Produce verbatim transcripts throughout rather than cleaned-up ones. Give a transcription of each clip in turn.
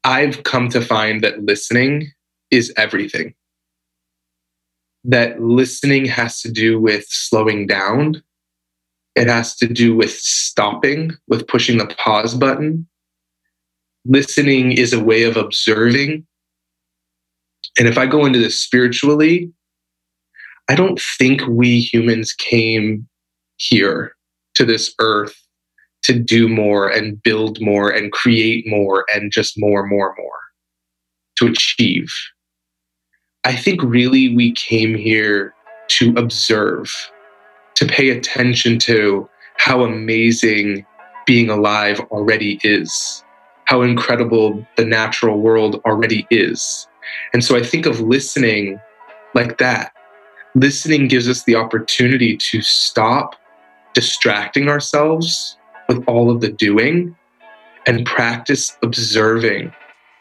I've come to find that listening is everything. That listening has to do with slowing down. It has to do with stopping, with pushing the pause button. Listening is a way of observing. And if I go into this spiritually, I don't think we humans came here to this earth to do more and build more and create more and just more, more, more to achieve. I think really we came here to observe, to pay attention to how amazing being alive already is, how incredible the natural world already is. And so I think of listening like that. Listening gives us the opportunity to stop distracting ourselves with all of the doing and practice observing.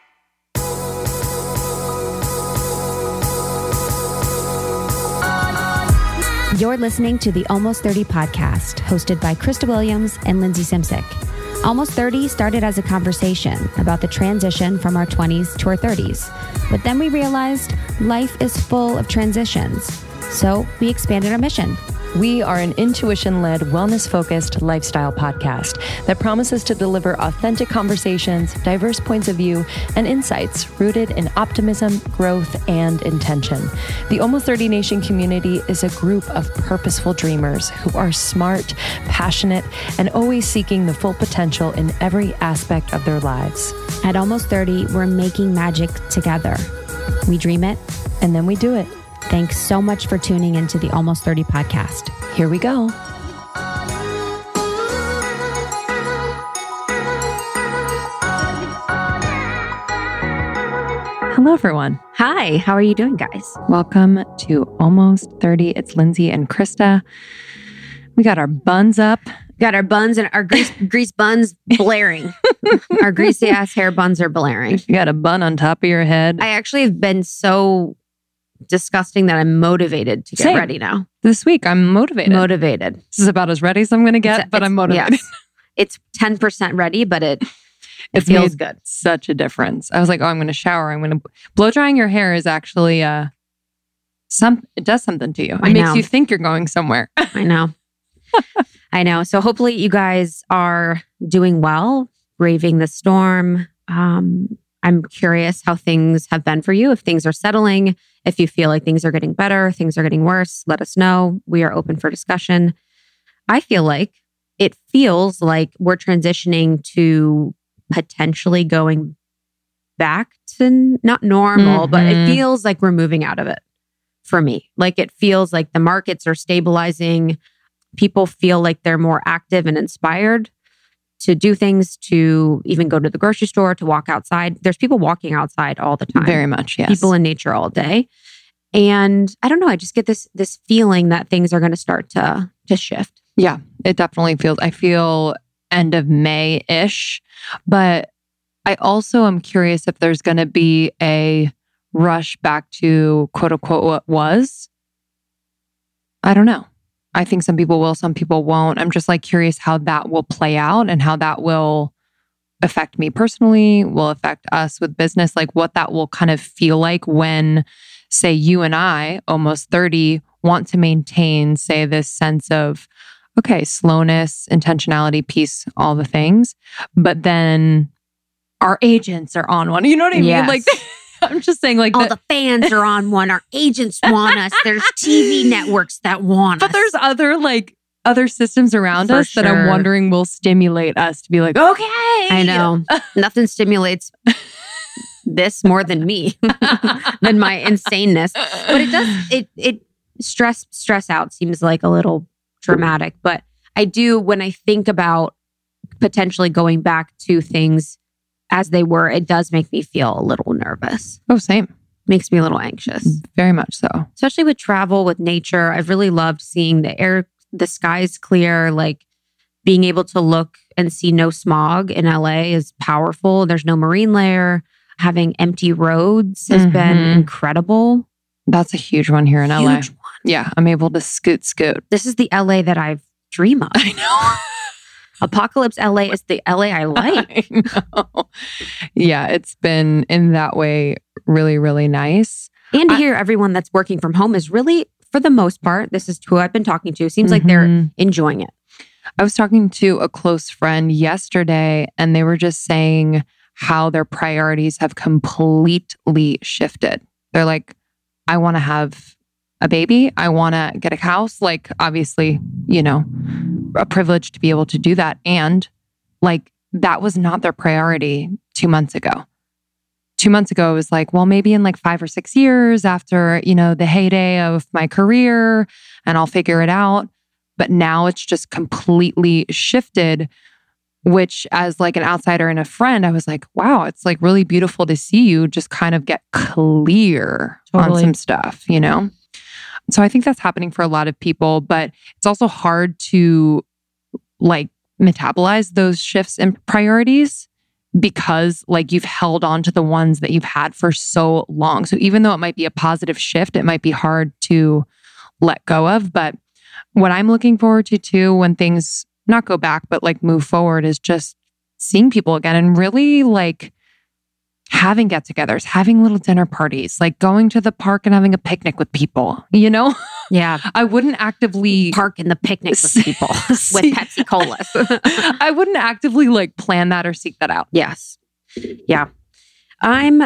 You're listening to the Almost thirty podcast, hosted by Krista Williams and Lindsay Simcik. Almost thirty started as a conversation about the transition from our twenties to our thirties. But then we realized life is full of transitions. So we expanded our mission. We are an intuition-led, wellness-focused lifestyle podcast that promises to deliver authentic conversations, diverse points of view, and insights rooted in optimism, growth, and intention. The Almost thirty Nation community is a group of purposeful dreamers who are smart, passionate, and always seeking the full potential in every aspect of their lives. At Almost thirty, we're making magic together. We dream it, and then we do it. Thanks so much for tuning into the Almost thirty podcast. Here we go. Hello, everyone. Hi, how are you doing, guys? Welcome to Almost thirty. It's Lindsay and Krista. We got our buns up. Got our buns and our grease, grease buns blaring. Our greasy ass hair buns are blaring. You got a bun on top of your head. I actually have been so disgusting that I'm motivated to get Same. ready now. This week, I'm motivated. Motivated. This is about as ready as I'm going to get, It's- but I'm it's- motivated. Yes. It's ten percent ready, but it, it It's feels made good. Such a difference. I was like, oh, I'm going to shower. I'm going to blow drying your hair is actually uh, some. It does something to you. It I makes know. you think you're going somewhere. I know. I know. So hopefully you guys are doing well, braving the storm. Um, I'm curious how things have been for you. If things are settling, if you feel like things are getting better, things are getting worse, let us know. We are open for discussion. I feel like it feels like we're transitioning to potentially going back to not normal, Mm-hmm. but it feels like we're moving out of it for me. Like it feels like the markets are stabilizing. People feel like they're more active and inspired to do things, to even go to the grocery store, to walk outside. There's people walking outside all the time. Very much, yes. People in nature all day. And I don't know, I just get this this feeling that things are going to start to to shift. Yeah, it definitely feels, I feel end of May-ish. But I also am curious if there's going to be a rush back to quote unquote what was. I don't know. I think some people will, some people won't. I'm just like curious how that will play out and how that will affect me personally, will affect us with business, like what that will kind of feel like when, say, you and I, almost thirty, want to maintain, say, this sense of, okay, slowness, intentionality, peace, all the things. But then our agents are on one. You know what I mean? Yes. Like, I'm just saying, like, All the, the fans are on one. Our agents want us. There's T V networks that want but us. there's other like other systems around For us that I'm sure. wondering will stimulate us to be like, okay. I know. Nothing stimulates this more than me, than my insaneness. But it does, it, it stress, stress out seems like a little dramatic. But I do, when I think about potentially going back to things as they were, it does make me feel a little nervous. Oh, same. Makes me a little anxious. Very much so. Especially with travel, with nature. I've really loved seeing the air, the skies clear, like being able to look and see no smog in L A is powerful. There's no marine layer. Having empty roads has Mhm. been incredible. That's a huge one here in L A. Huge one. Yeah, I'm able to scoot, scoot. This is the L A that I've dreamed of. I know. Apocalypse L A is the L A I like. I know. Yeah, it's been in that way really, really nice. And to I, hear everyone that's working from home is really, for the most part, this is who I've been talking to, seems mm-hmm. like they're enjoying it. I was talking to a close friend yesterday, and they were just saying how their priorities have completely shifted. They're like, I want to have a baby. I want to get a house. Like, obviously, you know, a privilege to be able to do that. And like, that was not their priority two months ago. Two months ago, it was like, well, maybe in like five or six years after, you know, the heyday of my career, and I'll figure it out. But now it's just completely shifted, which as like an outsider and a friend, I was like, wow, it's like really beautiful to see you just kind of get clear totally. on some stuff, you know? So I think that's happening for a lot of people, but it's also hard to like metabolize those shifts in priorities because like you've held on to the ones that you've had for so long. So even though it might be a positive shift, it might be hard to let go of. But what I'm looking forward to too, when things not go back, but like move forward, is just seeing people again and really like having get-togethers, having little dinner parties, like going to the park and having a picnic with people, you know? Yeah. I wouldn't actively park in the picnic with people with Pepsi Colas. I wouldn't actively like plan that or seek that out. Yes. Yeah. I'm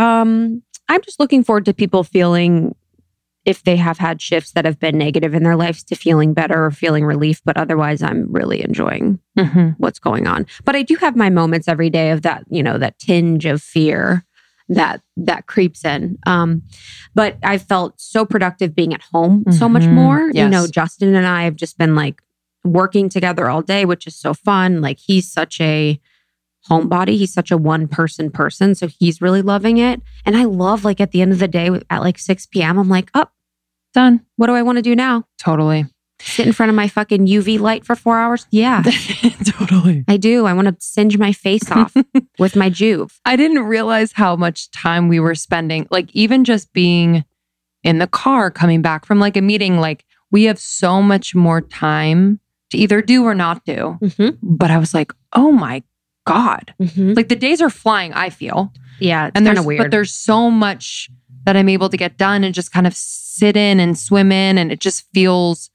um I'm just looking forward to people feeling, if they have had shifts that have been negative in their lives, to feeling better or feeling relief. But otherwise, I'm really enjoying mm-hmm. what's going on. But I do have my moments every day of that, you know, that tinge of fear that that creeps in. Um, but I felt so productive being at home mm-hmm. so much more. Yes. You know, Justin and I have just been like working together all day, which is so fun. Like he's such a homebody. He's such a one person person. So he's really loving it. And I love like at the end of the day at like six p.m., I'm like, oh, done. What do I want to do now? Totally. Sit in front of my fucking U V light for four hours? Yeah. Totally. I do. I want to singe my face off with my Juve. I didn't realize how much time we were spending. Like even just being in the car, coming back from like a meeting, like we have so much more time to either do or not do. Mm-hmm. But I was like, oh my God. Mm-hmm. Like the days are flying, I feel. Yeah. It's kind of weird. But there's so much that I'm able to get done and just kind of sit in and swim in. And it just feels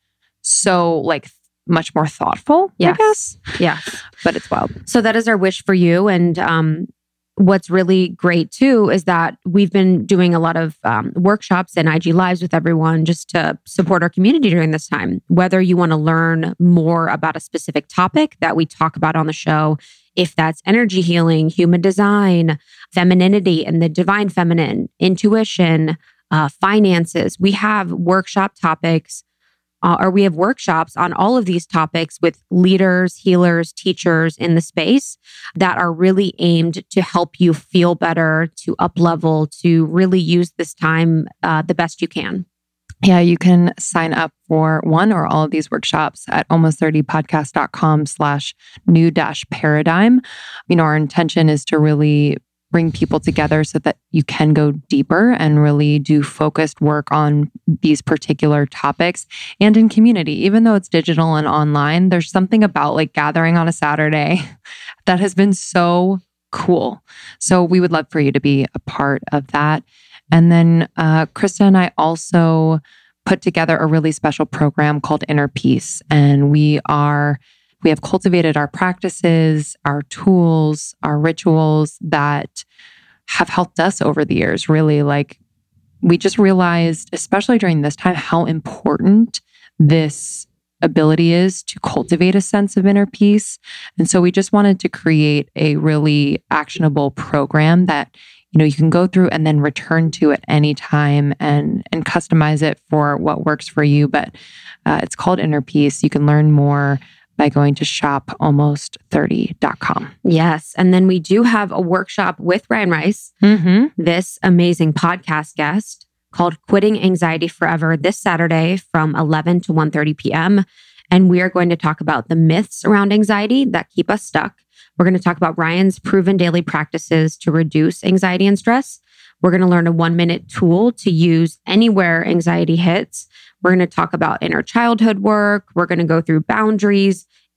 so like much more thoughtful, yes. I guess. Yeah. But it's wild. So that is our wish for you. And um, what's really great too is that we've been doing a lot of um, workshops and I G Lives with everyone just to support our community during this time. Whether you want to learn more about a specific topic that we talk about on the show, if that's energy healing, human design, femininity and the divine feminine, intuition, uh, finances, we have workshop topics uh, or we have workshops on all of these topics with leaders, healers, teachers in the space that are really aimed to help you feel better, to up level, to really use this time uh, the best you can. Yeah, you can sign up for one or all of these workshops at almost thirty podcast dot com slash new dash paradigm. You know, our intention is to really bring people together so that you can go deeper and really do focused work on these particular topics and in community. Even though it's digital and online, there's something about like gathering on a Saturday that has been so cool. So we would love for you to be a part of that. And then uh, Krista and I also put together a really special program called Inner Peace. And we are, we have cultivated our practices, our tools, our rituals that have helped us over the years. Really, like we just realized, especially during this time, how important this ability is to cultivate a sense of inner peace. And so we just wanted to create a really actionable program that you know, you can go through and then return to at any time and and customize it for what works for you. But uh, it's called Inner Peace. You can learn more by going to shop almost thirty dot com. Yes. And then we do have a workshop with Ryan Rice, mm-hmm. this amazing podcast guest called Quitting Anxiety Forever this Saturday from eleven to one thirty p.m. And we are going to talk about the myths around anxiety that keep us stuck. We're going to talk about Ryan's proven daily practices to reduce anxiety and stress. We're going to learn a one minute tool to use anywhere anxiety hits. We're going to talk about inner childhood work. We're going to go through boundaries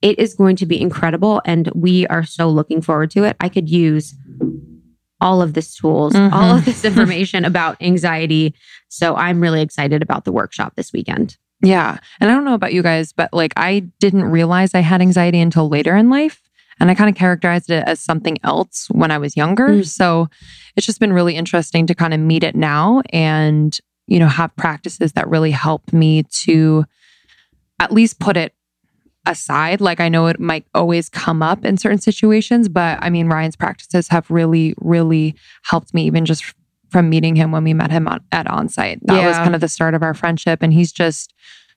It is going to be incredible. And we are so looking forward to it. I could use all of this tools, mm-hmm. all of this information about anxiety. So I'm really excited about the workshop this weekend. Yeah. And I don't know about you guys, but like I didn't realize I had anxiety until later in life. And I kind of characterized it as something else when I was younger. Mm. So it's just been really interesting to kind of meet it now and, you know, have practices that really help me to at least put it aside. Like I know it might always come up in certain situations, but I mean, Ryan's practices have really, really helped me even just from meeting him when we met him on, at Onsite. That yeah. was kind of the start of our friendship. And he's just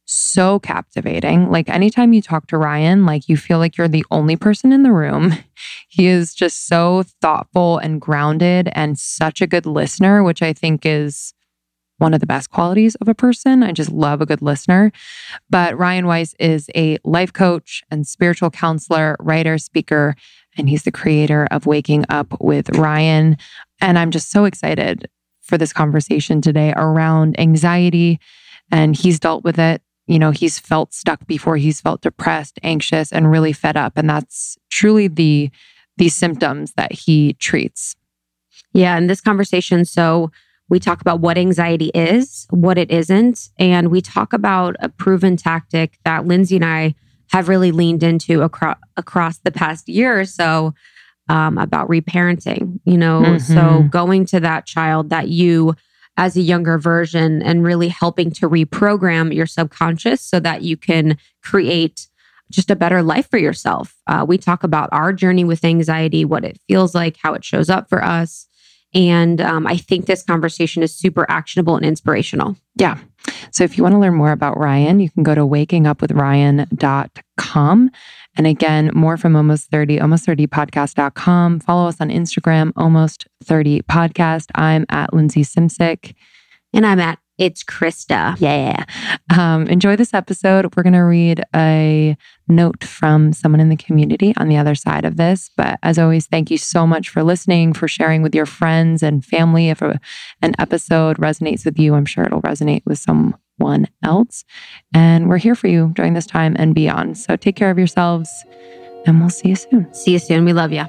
so captivating. Like anytime you talk to Ryan, like you feel like you're the only person in the room. He is just so thoughtful and grounded and such a good listener, which I think is one of the best qualities of a person. I just love a good listener. But Ryan Weiss is a life coach and spiritual counselor, writer, speaker, and he's the creator of Waking Up with Ryan. And I'm just so excited for this conversation today around anxiety. And he's dealt with it. You know, he's felt stuck before. He's felt depressed, anxious, and really fed up. And that's truly the, the symptoms that he treats. Yeah. In this conversation, so we talk about what anxiety is, what it isn't, and we talk about a proven tactic that Lindsay and I have really leaned into across across the past year or so um, about reparenting. You know, mm-hmm. so going to that child that you, as a younger version, and really helping to reprogram your subconscious so that you can create just a better life for yourself. Uh, we talk about our journey with anxiety, what it feels like, how it shows up for us. And um, I think this conversation is super actionable and inspirational. Yeah. So if you want to learn more about Ryan, you can go to waking up with ryan dot com. And again, more from Almost thirty, almost thirty podcast dot com. Follow us on Instagram, almost thirty podcast. I'm at Lindsay Simsick. And I'm at It's Krista. Yeah. Um, enjoy this episode. We're going to read a note from someone in the community on the other side of this. But as always, thank you so much for listening, for sharing with your friends and family. If a, an episode resonates with you, I'm sure it'll resonate with someone else. And we're here for you during this time and beyond. So take care of yourselves and we'll see you soon. See you soon. We love you.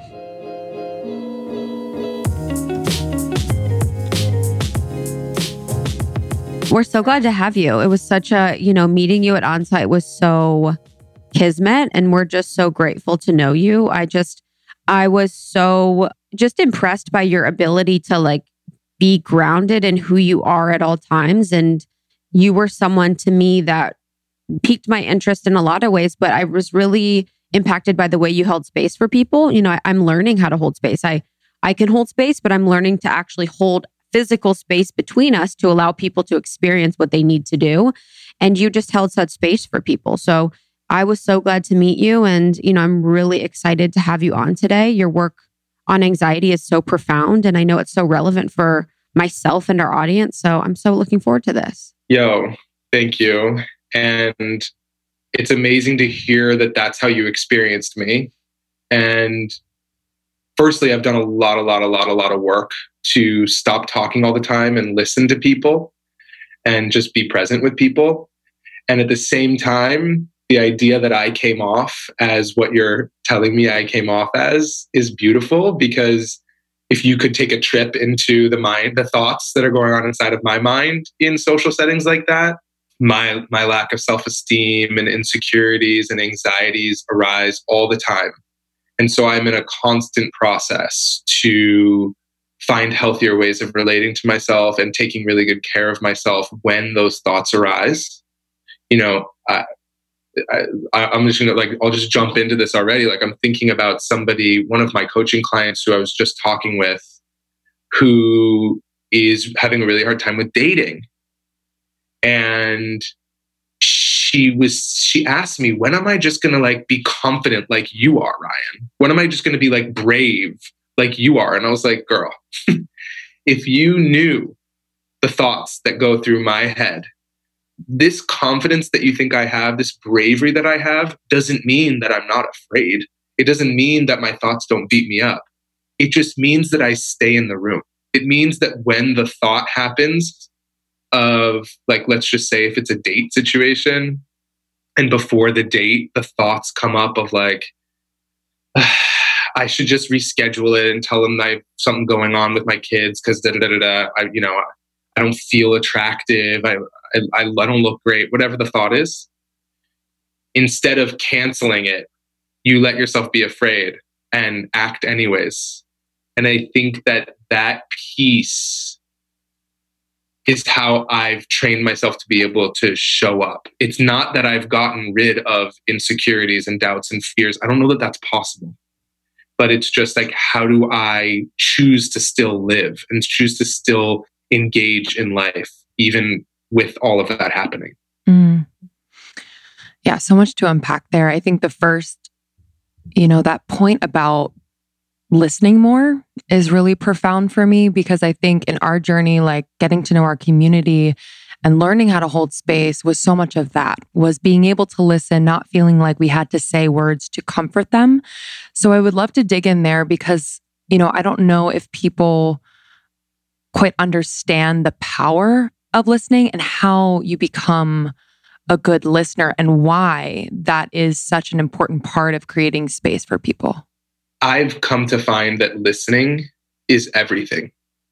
We're so glad to have you. It was such a, you know, meeting you at Onsite was so kismet, and we're just so grateful to know you. I just, I was so just impressed by your ability to like be grounded in who you are at all times. And you were someone to me that piqued my interest in a lot of ways, but I was really impacted by the way you held space for people. You know, I, I'm learning how to hold space. I, I can hold space, but I'm learning to actually hold physical space between us to allow people to experience what they need to do. And you just held such space for people. So I was so glad to meet you. And, you know, I'm really excited to have you on today. Your work on anxiety is so profound. And I know it's so relevant for myself and our audience. So I'm so looking forward to this. Yo, thank you. And it's amazing to hear that that's how you experienced me. And firstly, I've done a lot, a lot, a lot, a lot of work to stop talking all the time and listen to people and just be present with people. And at the same time, the idea that I came off as what you're telling me I came off as is beautiful, because if you could take a trip into the mind, the thoughts that are going on inside of my mind in social settings like that, my my lack of self-esteem and insecurities and anxieties arise all the time. And so I'm in a constant process to find healthier ways of relating to myself and taking really good care of myself when those thoughts arise. You know, I, I, I'm just gonna like, I'll just jump into this already. Like I'm thinking about somebody, one of my coaching clients who I was just talking with, who is having a really hard time with dating. And she was, she asked me, when am I just going to like be confident like you are, Ryan? When am I just going to be like brave like you are? And I was like, girl, if you knew the thoughts that go through my head, this confidence that you think I have, this bravery that I have, doesn't mean that I'm not afraid. It doesn't mean that my thoughts don't beat me up. It just means that I stay in the room. It means that when the thought happens of, like, let's just say if it's a date situation and before the date, the thoughts come up of like, I should just reschedule it and tell them I have something going on with my kids because da da da da da. I, you know, I don't feel attractive. I, I I don't look great. Whatever the thought is, instead of canceling it, you let yourself be afraid and act anyways. And I think that that piece is how I've trained myself to be able to show up. It's not that I've gotten rid of insecurities and doubts and fears. I don't know that that's possible. But it's just like, how do I choose to still live and choose to still engage in life, even with all of that happening? Mm. Yeah, so much to unpack there. I think the first, you know, that point about listening more is really profound for me, because I think in our journey, like getting to know our community and learning how to hold space was so much of that, was being able to listen, not feeling like we had to say words to comfort them. So I would love to dig in there because, you know, I don't know if people quite understand the power of listening and how you become a good listener and why that is such an important part of creating space for people. I've come to find that listening is everything.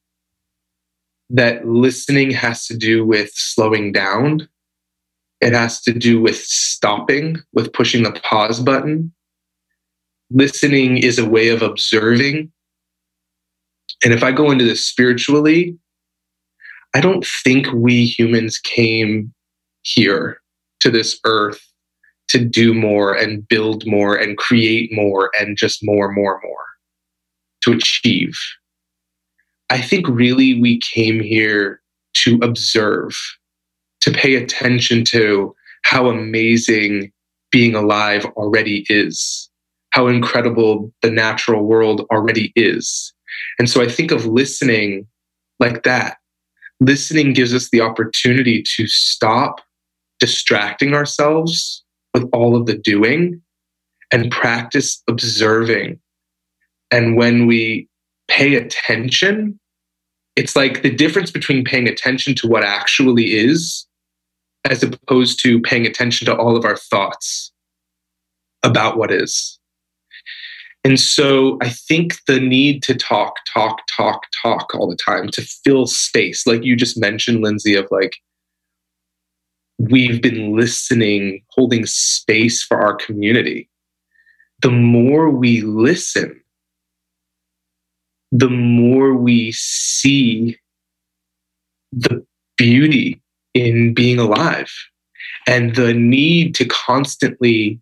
That listening has to do with slowing down. It has to do with stopping, with pushing the pause button. Listening is a way of observing. And if I go into this spiritually, I don't think we humans came here to this earth to do more and build more and create more and just more, more, more to achieve. I think really we came here to observe, to pay attention to how amazing being alive already is, how incredible the natural world already is. And so I think of listening like that. Listening gives us the opportunity to stop distracting ourselves with all of the doing and practice observing. And when we pay attention, it's like the difference between paying attention to what actually is as opposed to paying attention to all of our thoughts about what is. And so I think the need to talk, talk, talk, talk all the time, to fill space, like you just mentioned, Lindsay, of like, we've been listening, holding space for our community. The more we listen, the more we see the beauty in being alive, and the need to constantly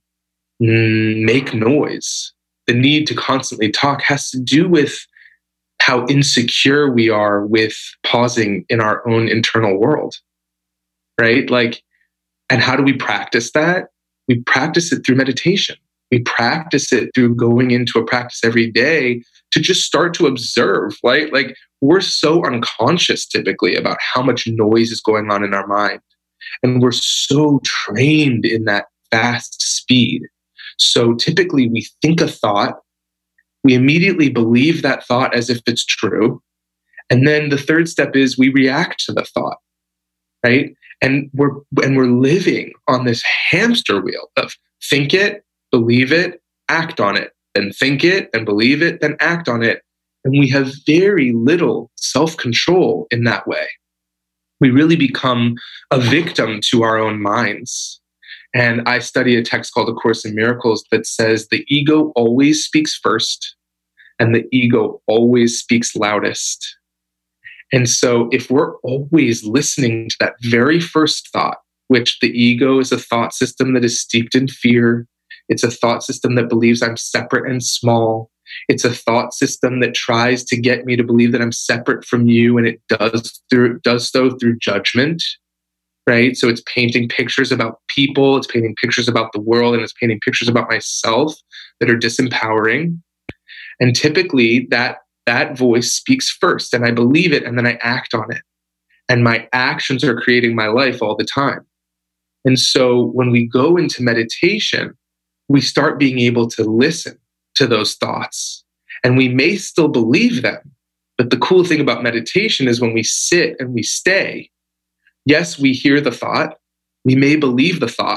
mm, make noise, the need to constantly talk has to do with how insecure we are with pausing in our own internal world, right? Like, and how do we practice that? We practice it through meditation. We practice it through going into a practice every day to just start to observe, right? Like, we're so unconscious typically about how much noise is going on in our mind. And we're so trained in that fast speed. So typically we think a thought, we immediately believe that thought as if it's true. And then the third step is we react to the thought, right? And we're, and we're living on this hamster wheel of think it, believe it, act on it, then think it and believe it, then act on it. And we have very little self-control in that way. We really become a victim to our own minds. And I study a text called A Course in Miracles that says the ego always speaks first and the ego always speaks loudest. And so if we're always listening to that very first thought, which the ego is a thought system that is steeped in fear, it's a thought system that believes I'm separate and small. It's a thought system that tries to get me to believe that I'm separate from you, and it does through does so through judgment, right? So it's painting pictures about people, it's painting pictures about the world, and it's painting pictures about myself that are disempowering. And typically that that voice speaks first, and I believe it, and then I act on it. And my actions are creating my life all the time. And so when we go into meditation, we start being able to listen to those thoughts. And we may still believe them. But the cool thing about meditation is when we sit and we stay, yes, we hear the thought, we may believe the thought,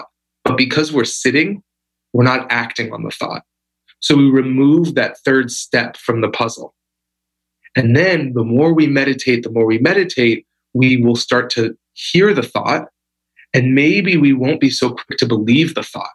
But because we're sitting, we're not acting on the thought. So we remove that third step from the puzzle. And then the more we meditate, the more we meditate, we will start to hear the thought. And maybe we won't be so quick to believe the thought.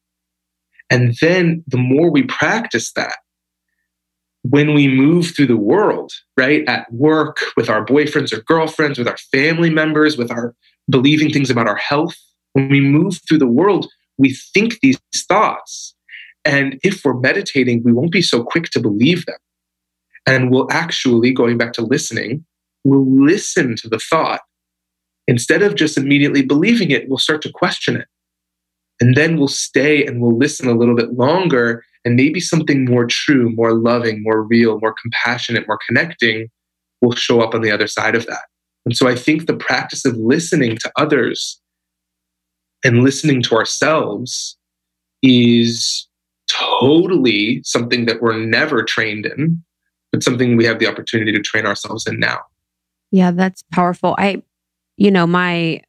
And then the more we practice that, when we move through the world, right, at work, with our boyfriends or girlfriends, with our family members, with our believing things about our health, when we move through the world, we think these thoughts. And if we're meditating, we won't be so quick to believe them. And we'll actually, going back to listening, we'll listen to the thought. Instead of just immediately believing it, we'll start to question it. And then we'll stay and we'll listen a little bit longer, and maybe something more true, more loving, more real, more compassionate, more connecting will show up on the other side of that. And so I think the practice of listening to others and listening to ourselves is totally something that we're never trained in, but something we have the opportunity to train ourselves in now. Yeah, that's powerful. I, you know, my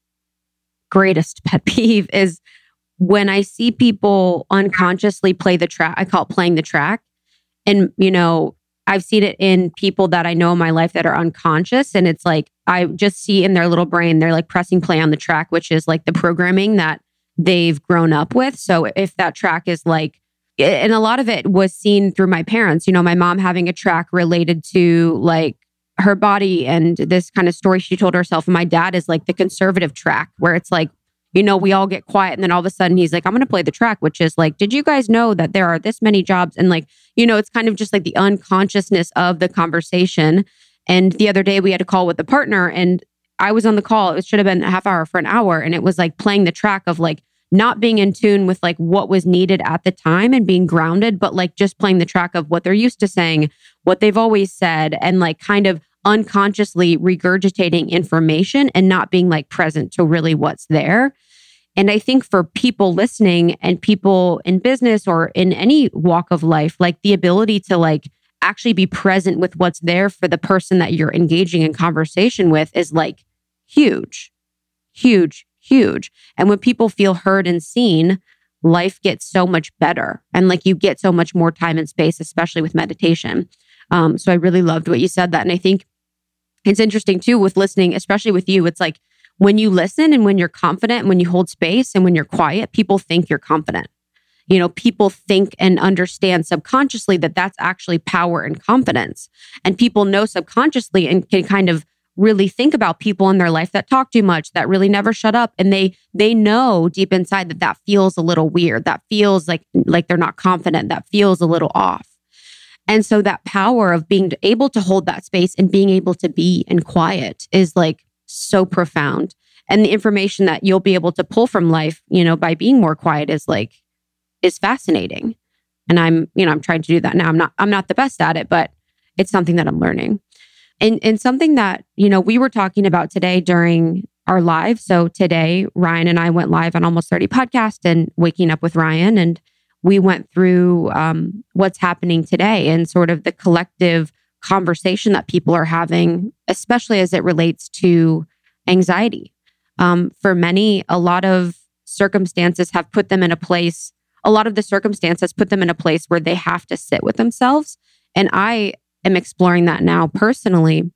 greatest pet peeve is when I see people unconsciously play the track. I call it playing the track. And, you know, I've seen it in people that I know in my life that are unconscious. And it's like, I just see in their little brain, they're like pressing play on the track, which is like the programming that they've grown up with. So if that track is like, and a lot of it was seen through my parents, you know, my mom having a track related to like her body and this kind of story she told herself. And my dad is like the conservative track where it's like, you know, we all get quiet. And then all of a sudden he's like, I'm going to play the track, which is like, did you guys know that there are this many jobs? And like, you know, it's kind of just like the unconsciousness of the conversation. And the other day we had a call with a partner and I was on the call. It should have been a half hour for an hour. And it was like playing the track of like not being in tune with like what was needed at the time and being grounded, but like just playing the track of what they're used to saying, what they've always said, and like kind of unconsciously regurgitating information and not being like present to really what's there. And I think for people listening and people in business or in any walk of life, like the ability to like actually be present with what's there for the person that you're engaging in conversation with is like huge, huge, huge. And when people feel heard and seen, life gets so much better. And like you get so much more time and space, especially with meditation. Um, so I really loved what you said that. And I think it's interesting too with listening, especially with you. It's like when you listen and when you're confident, when you hold space and when you're quiet, people think you're confident. You know, people think and understand subconsciously that that's actually power and confidence. And people know subconsciously and can kind of really think about people in their life that talk too much, that really never shut up. And they they know deep inside that that feels a little weird. That feels like like they're not confident. That feels a little off. And so that power of being able to hold that space and being able to be in quiet is like so profound. And the information that you'll be able to pull from life, you know, by being more quiet is like, is fascinating. And I'm, you know, I'm trying to do that now. I'm not, I'm not the best at it, but it's something that I'm learning. And, and something that, you know, we were talking about today during our live. So today, Ryan and I went live on Almost thirty podcast and Waking Up with Ryan. And we went through um, what's happening today and sort of the collective conversation that people are having, especially as it relates to anxiety. Um, for many, a lot of circumstances have put them in a place, a lot of the circumstances put them in a place where they have to sit with themselves. And I am exploring that now personally,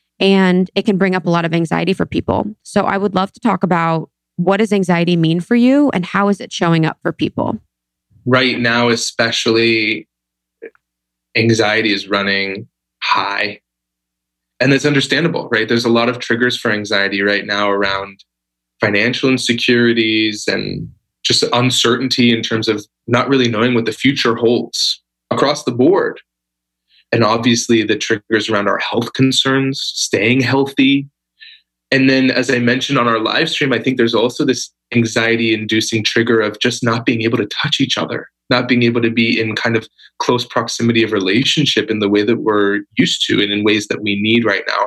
and it can bring up a lot of anxiety for people. So I would love to talk about what does anxiety mean for you and how is it showing up for people? Right now, especially, anxiety is running high. And that's understandable, right? There's a lot of triggers for anxiety right now around financial insecurities and just uncertainty in terms of not really knowing what the future holds across the board. And obviously the triggers around our health concerns, staying healthy. And then, as I mentioned on our live stream, I think there's also this anxiety-inducing trigger of just not being able to touch each other, not being able to be in kind of close proximity of relationship in the way that we're used to and in ways that we need right now.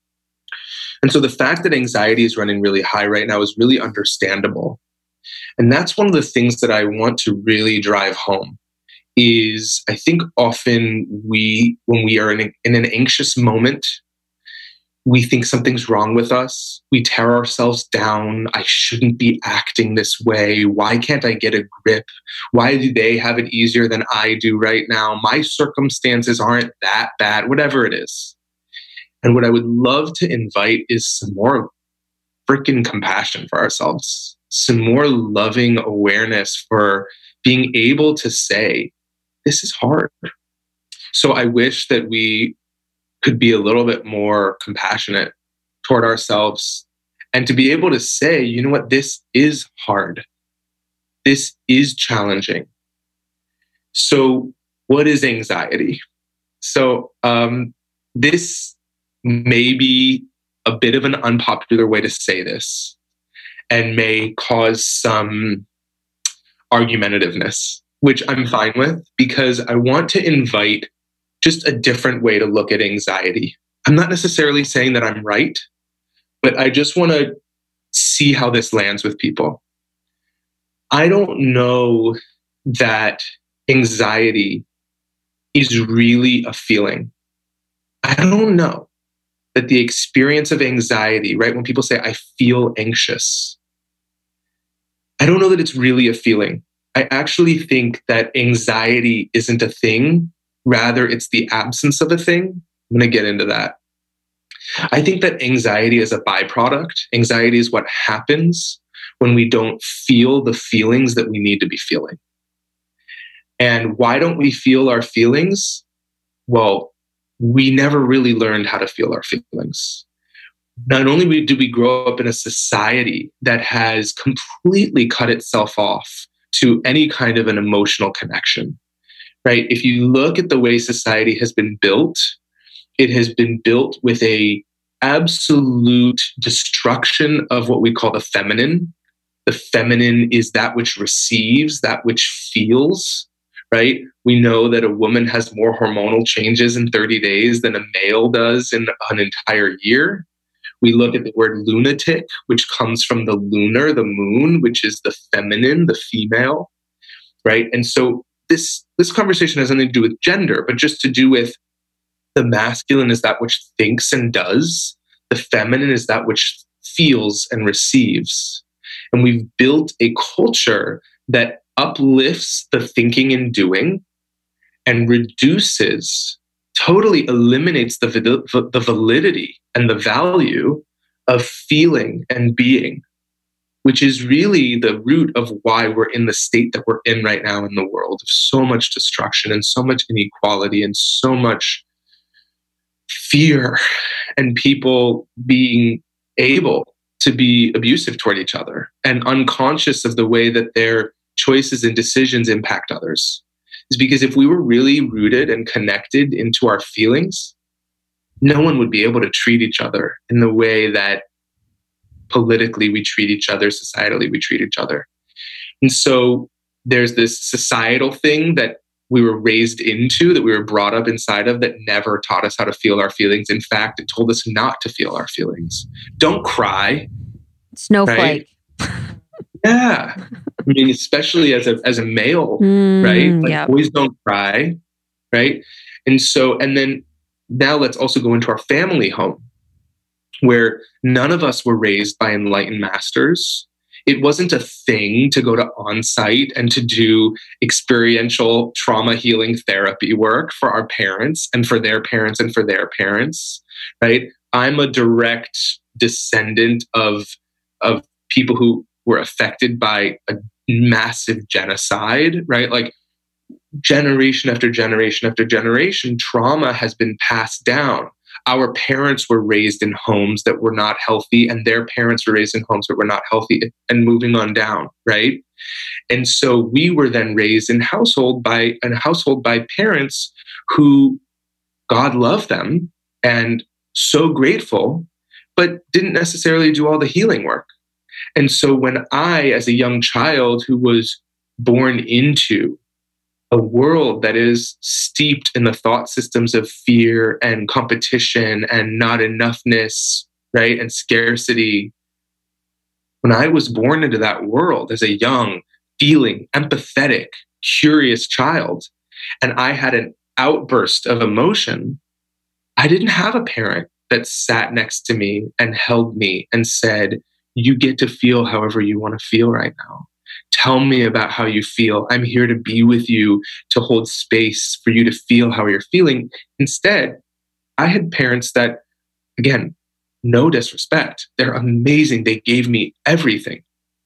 And so the fact that anxiety is running really high right now is really understandable. And that's one of the things that I want to really drive home is I think often we, when we are in, a, in an anxious moment, we think something's wrong with us. We tear ourselves down. I shouldn't be acting this way. Why can't I get a grip? Why do they have it easier than I do right now? My circumstances aren't that bad, whatever it is. And what I would love to invite is some more freaking compassion for ourselves, some more loving awareness for being able to say, this is hard. So I wish that we could be a little bit more compassionate toward ourselves and to be able to say, you know what, this is hard. This is challenging. So what is anxiety? So um, this may be a bit of an unpopular way to say this and may cause some argumentativeness, which I'm fine with, because I want to invite just a different way to look at anxiety. I'm not necessarily saying that I'm right, but I just want to see how this lands with people. I don't know that anxiety is really a feeling. I don't know that the experience of anxiety, right? When people say, I feel anxious, I don't know that it's really a feeling. I actually think that anxiety isn't a thing. Rather, it's the absence of a thing. I'm going to get into that. I think that anxiety is a byproduct. Anxiety is what happens when we don't feel the feelings that we need to be feeling. And why don't we feel our feelings? Well, we never really learned how to feel our feelings. Not only do we grow up in a society that has completely cut itself off to any kind of an emotional connection. Right? If you look at the way society has been built, it has been built with a absolute destruction of what we call the feminine. The feminine is that which receives, that which feels, right? We know that a woman has more hormonal changes in thirty days than a male does in an entire year. We look at the word lunatic, which comes from the lunar, the moon, which is the feminine, the female, right? And so This this conversation has nothing to do with gender, but just to do with the masculine is that which thinks and does. The feminine is that which feels and receives. And we've built a culture that uplifts the thinking and doing and reduces, totally eliminates the, the validity and the value of feeling and being, which is really the root of why we're in the state that we're in right now in the world of so much destruction and so much inequality and so much fear and people being able to be abusive toward each other and unconscious of the way that their choices and decisions impact others. Is because if we were really rooted and connected into our feelings, no one would be able to treat each other in the way that politically we treat each other, societally we treat each other. And so there's this societal thing that we were raised into, that we were brought up inside of, that never taught us how to feel our feelings. In fact, it told us not to feel our feelings. Don't cry. Snowflake. Right? Yeah. I mean, especially as a as a male, Mm, right? Like, yep. boys don't cry, right? And so, and then now let's also go into our family home, where none of us were raised by enlightened masters. It wasn't a thing to go to on-site and to do experiential trauma healing therapy work for our parents and for their parents and for their parents, right? I'm a direct descendant of, of people who were affected by a massive genocide, right? Like generation after generation after generation, trauma has been passed down. Our parents were raised in homes that were not healthy, and their parents were raised in homes that were not healthy, and moving on down, right? And so we were then raised in household by a household by parents who God loved them and so grateful, but didn't necessarily do all the healing work. And so when I, as a young child who was born into a world that is steeped in the thought systems of fear and competition and not enoughness, right, and scarcity, when I was born into that world as a young, feeling, empathetic, curious child, and I had an outburst of emotion, I didn't have a parent that sat next to me and held me and said, you get to feel however you want to feel right now. Tell me about how you feel. I'm here to be with you, to hold space for you to feel how you're feeling. Instead, I had parents that, again, no disrespect, they're amazing. They gave me everything.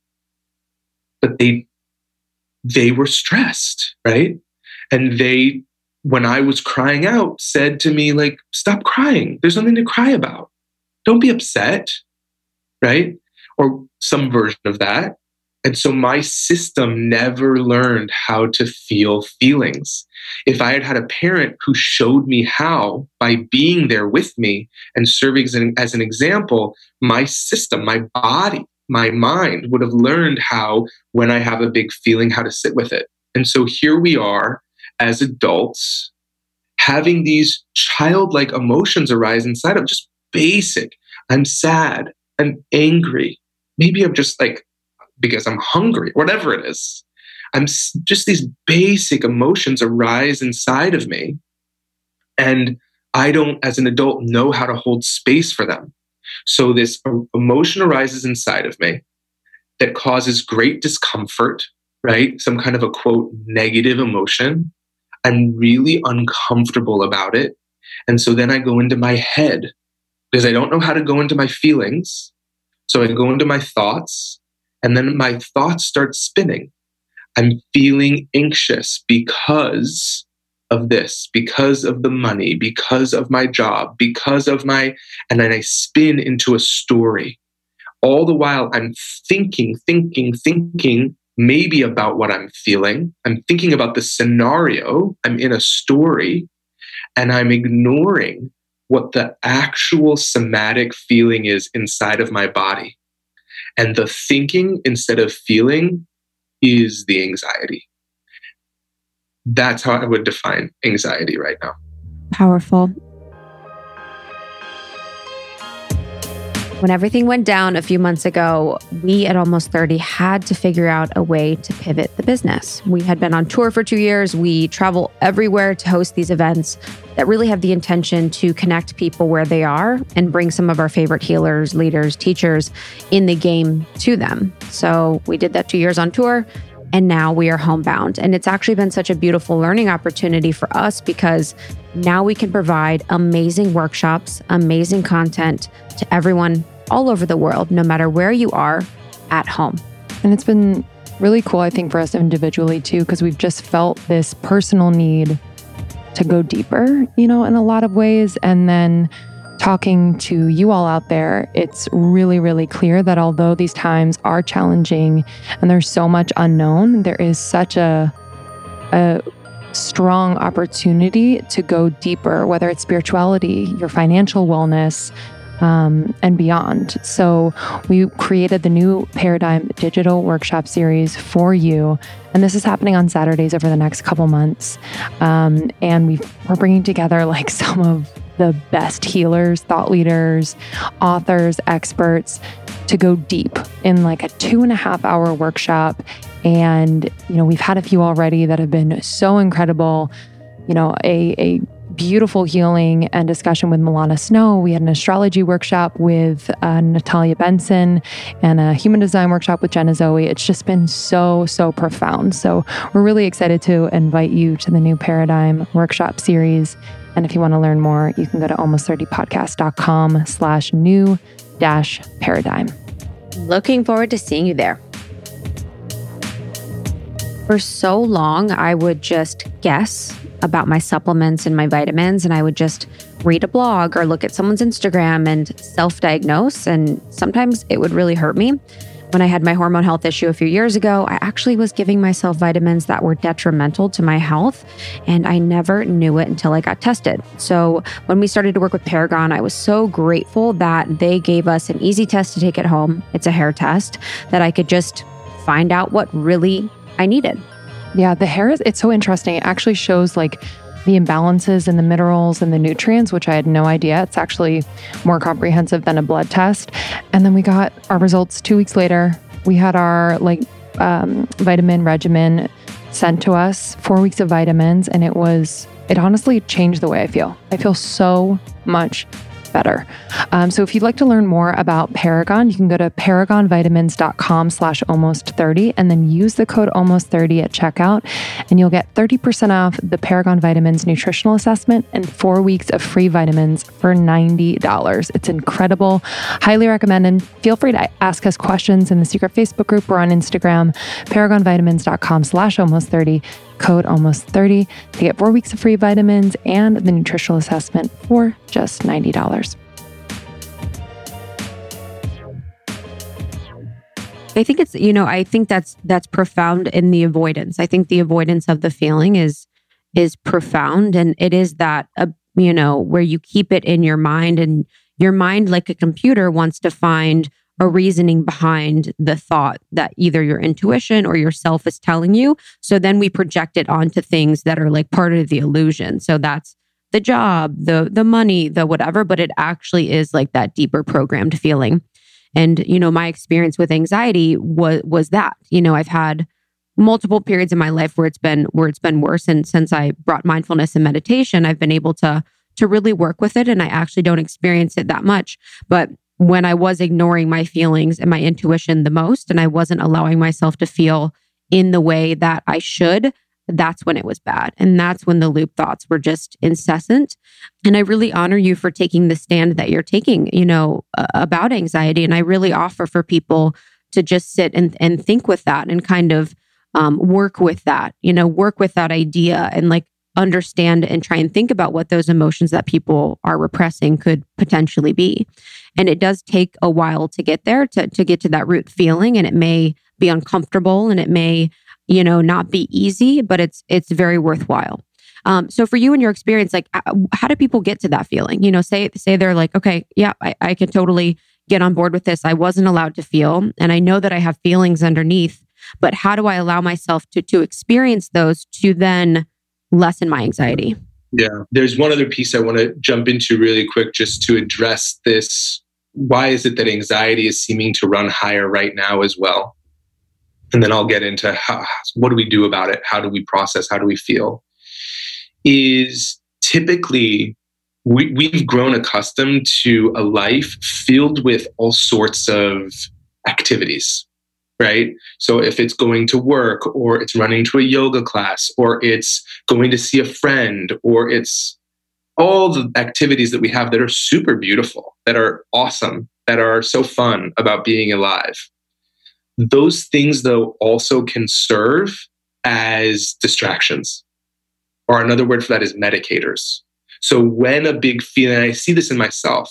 But they they were stressed, right? And they, when I was crying out, said to me, like, stop crying. There's nothing to cry about. Don't be upset, right? Or some version of that. And so my system never learned how to feel feelings. If I had had a parent who showed me how by being there with me and serving as an, as an example, my system, my body, my mind would have learned how, when I have a big feeling, how to sit with it. And so here we are as adults having these childlike emotions arise inside of just basic. I'm sad. I'm angry. Maybe I'm just like, because I'm hungry, whatever it is. I'm just, these basic emotions arise inside of me. And I don't, as an adult, know how to hold space for them. So this emotion arises inside of me that causes great discomfort, right? Some kind of a quote, negative emotion. I'm really uncomfortable about it. And so then I go into my head because I don't know how to go into my feelings. So I go into my thoughts. And then my thoughts start spinning. I'm feeling anxious because of this, because of the money, because of my job, because of my, and then I spin into a story. All the while I'm thinking, thinking, thinking maybe about what I'm feeling. I'm thinking about the scenario. I'm in a story and I'm ignoring what the actual somatic feeling is inside of my body. And the thinking instead of feeling is the anxiety. That's how I would define anxiety right now. Powerful. When everything went down a few months ago, we at Almost thirty had to figure out a way to pivot the business. We had been on tour for two years. We travel everywhere to host these events that really have the intention to connect people where they are and bring some of our favorite healers, leaders, teachers in the game to them. So we did that two years on tour. And now we are homebound. And it's actually been such a beautiful learning opportunity for us because now we can provide amazing workshops, amazing content to everyone all over the world, no matter where you are at home. And it's been really cool, I think, for us individually too, because we've just felt this personal need to go deeper, you know, in a lot of ways. And then talking to you all out there, it's really, really clear that although these times are challenging and there's so much unknown, there is such a, a strong opportunity to go deeper, whether it's spirituality, your financial wellness, um, and beyond. So we created the new Paradigm digital workshop series for you. And this is happening on Saturdays over the next couple months. Um, and we've, we're bringing together like some of the best healers, thought leaders, authors, experts to go deep in like a two and a half hour workshop. And, you know, we've had a few already that have been so incredible. You know, a, a beautiful healing and discussion with Milana Snow. We had an astrology workshop with uh, Natalia Benson and a human design workshop with Jenna Zoe. It's just been so, so profound. So we're really excited to invite you to the new Paradigm workshop series. And if you want to learn more, you can go to almost thirty podcast dot com slash new dash paradigm. Looking forward to seeing you there. For so long, I would just guess about my supplements and my vitamins, and I would just read a blog or look at someone's Instagram and self-diagnose. And sometimes it would really hurt me. When I had my hormone health issue a few years ago, I actually was giving myself vitamins that were detrimental to my health, and I never knew it until I got tested. So when we started to work with Paragon, I was so grateful that they gave us an easy test to take at home. It's a hair test that I could just find out what really I needed. Yeah, the hair, is it's so interesting. It actually shows like the imbalances in the minerals and the nutrients, which I had no idea. It's actually more comprehensive than a blood test. And then we got our results two weeks later. We had our like um, vitamin regimen sent to us, four weeks of vitamins. And it was, it honestly changed the way I feel. I feel so much better. Um, so if you'd like to learn more about Paragon, you can go to paragonvitamins.com slash almost 30 and then use the code almost 30 at checkout, and you'll get thirty percent off the Paragon Vitamins nutritional assessment and four weeks of free vitamins for ninety dollars. It's incredible. Highly recommend, and feel free to ask us questions in the secret Facebook group or on Instagram, paragonvitamins.com slash almost 30, code almost 30 to get four weeks of free vitamins and the nutritional assessment for just ninety dollars. I think it's, you know, I think that's that's profound in the avoidance. I think the avoidance of the feeling is is profound, and it is that, uh, you know, where you keep it in your mind, and your mind, like a computer, wants to find a reasoning behind the thought that either your intuition or yourself is telling you. So then we project it onto things that are like part of the illusion. So that's the job, the the money, the whatever, but it actually is like that deeper programmed feeling. And, you know, my experience with anxiety was was that, you know, I've had multiple periods in my life where it's been where it's been worse. And since I brought mindfulness and meditation, I've been able to to really work with it. And I actually don't experience it that much. But when I was ignoring my feelings and my intuition the most, and I wasn't allowing myself to feel in the way that I should, that's when it was bad. And that's when the loop thoughts were just incessant. And I really honor you for taking the stand that you're taking, you know, uh, about anxiety. And I really offer for people to just sit and, and think with that and kind of um, work with that, you know, work with that idea and like understand and try and think about what those emotions that people are repressing could potentially be. And it does take a while to get there, to, to get to that root feeling. And it may be uncomfortable and it may, you know, not be easy, but it's it's very worthwhile. Um, so for you and your experience, like how do people get to that feeling? You know, say say they're like, okay, yeah, I, I can totally get on board with this. I wasn't allowed to feel, and I know that I have feelings underneath, but how do I allow myself to to experience those to then lessen my anxiety? Yeah, there's one other piece I want to jump into really quick just to address this. Why is it that anxiety is seeming to run higher right now as well? And then I'll get into how, what do we do about it? How do we process? How do we feel? Is typically we, we've grown accustomed to a life filled with all sorts of activities, right? So if it's going to work, or it's running to a yoga class, or it's going to see a friend, or it's all the activities that we have that are super beautiful, that are awesome, that are so fun about being alive. Those things, though, also can serve as distractions, or another word for that is medicators. So when a big feeling, and I see this in myself,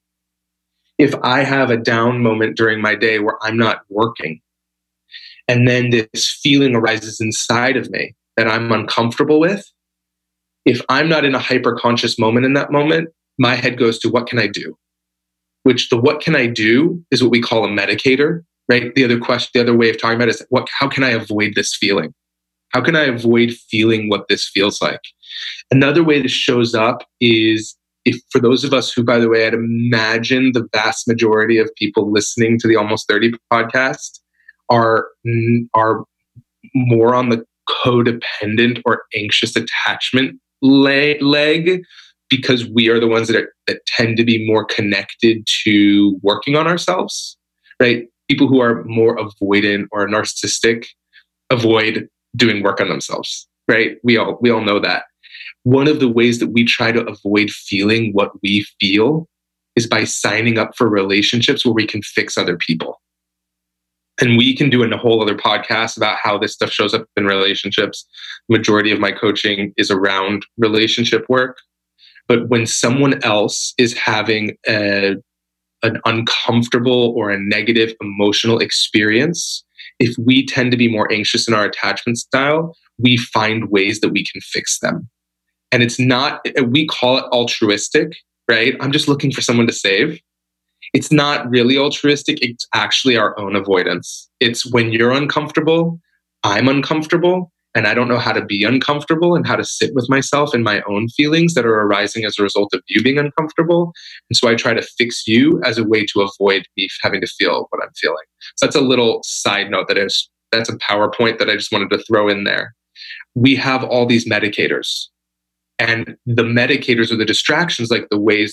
if I have a down moment during my day where I'm not working, and then this feeling arises inside of me that I'm uncomfortable with, if I'm not in a hyper-conscious moment in that moment, my head goes to what can I do? Which the what can I do is what we call a medicator. Right. The other question, the other way of talking about it is what, how can I avoid this feeling? How can I avoid feeling what this feels like? Another way this shows up is if for those of us who, by the way, I'd imagine the vast majority of people listening to the Almost thirty podcast are, are more on the codependent or anxious attachment leg, leg because we are the ones that, are, that tend to be more connected to working on ourselves, right? People who are more avoidant or narcissistic avoid doing work on themselves, right? We all we all know that. One of the ways that we try to avoid feeling what we feel is by signing up for relationships where we can fix other people. And we can do a whole other podcast about how this stuff shows up in relationships. The majority of my coaching is around relationship work. But when someone else is having a an uncomfortable or a negative emotional experience, if we tend to be more anxious in our attachment style, we find ways that we can fix them. And it's not, we call it altruistic, right? I'm just looking for someone to save. It's not really altruistic. It's actually our own avoidance. It's when you're uncomfortable, I'm uncomfortable, and I don't know how to be uncomfortable and how to sit with myself and my own feelings that are arising as a result of you being uncomfortable. And so I try to fix you as a way to avoid me having to feel what I'm feeling. So that's a little side note that is, that's a PowerPoint that I just wanted to throw in there. We have all these medicators, and the medicators are the distractions, like the ways that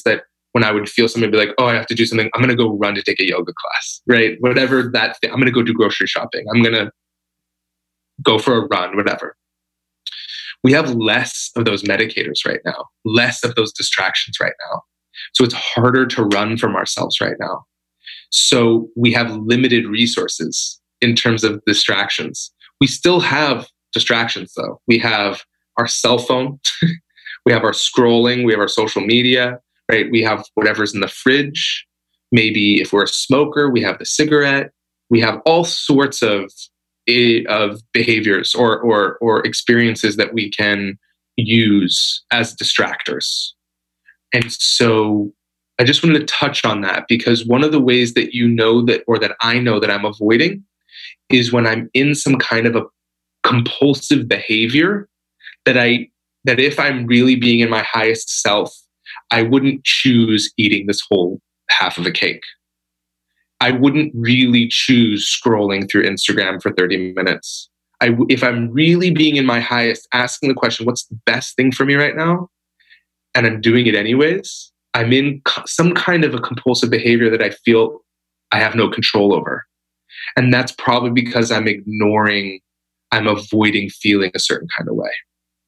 when I would feel somebody be like, oh, I have to do something. I'm going to go run to take a yoga class, right? Whatever that thing, I'm going to go do grocery shopping. I'm going to go for a run, whatever. We have less of those medicators right now, less of those distractions right now. So it's harder to run from ourselves right now. So we have limited resources in terms of distractions. We still have distractions though. We have our cell phone, we have our scrolling, we have our social media, right? We have whatever's in the fridge. Maybe if we're a smoker, we have the cigarette. We have all sorts of of behaviors or or or experiences that we can use as distractors. And so I just wanted to touch on that, because one of the ways that you know that, or that I know that I'm avoiding, is when I'm in some kind of a compulsive behavior that I that if I'm really being in my highest self, I wouldn't choose eating this whole half of a cake. I wouldn't really choose scrolling through Instagram for thirty minutes. I, if I'm really being in my highest, asking the question, what's the best thing for me right now? And I'm doing it anyways, I'm in some kind of a compulsive behavior that I feel I have no control over. And that's probably because I'm ignoring, I'm avoiding feeling a certain kind of way.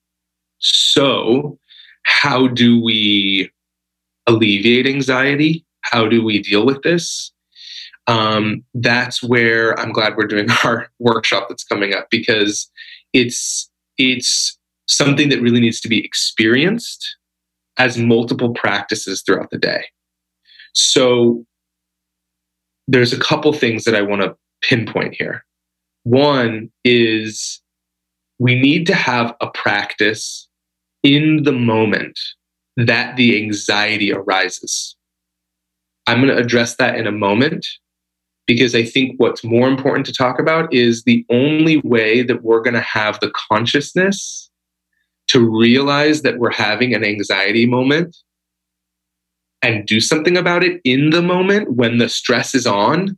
So how do we alleviate anxiety? How do we deal with this? Um, that's where I'm glad we're doing our workshop that's coming up, because it's it's something that really needs to be experienced as multiple practices throughout the day. So there's a couple things that I want to pinpoint here. One is we need to have a practice in the moment that the anxiety arises. I'm going to address that in a moment, because I think what's more important to talk about is the only way that we're going to have the consciousness to realize that we're having an anxiety moment and do something about it in the moment when the stress is on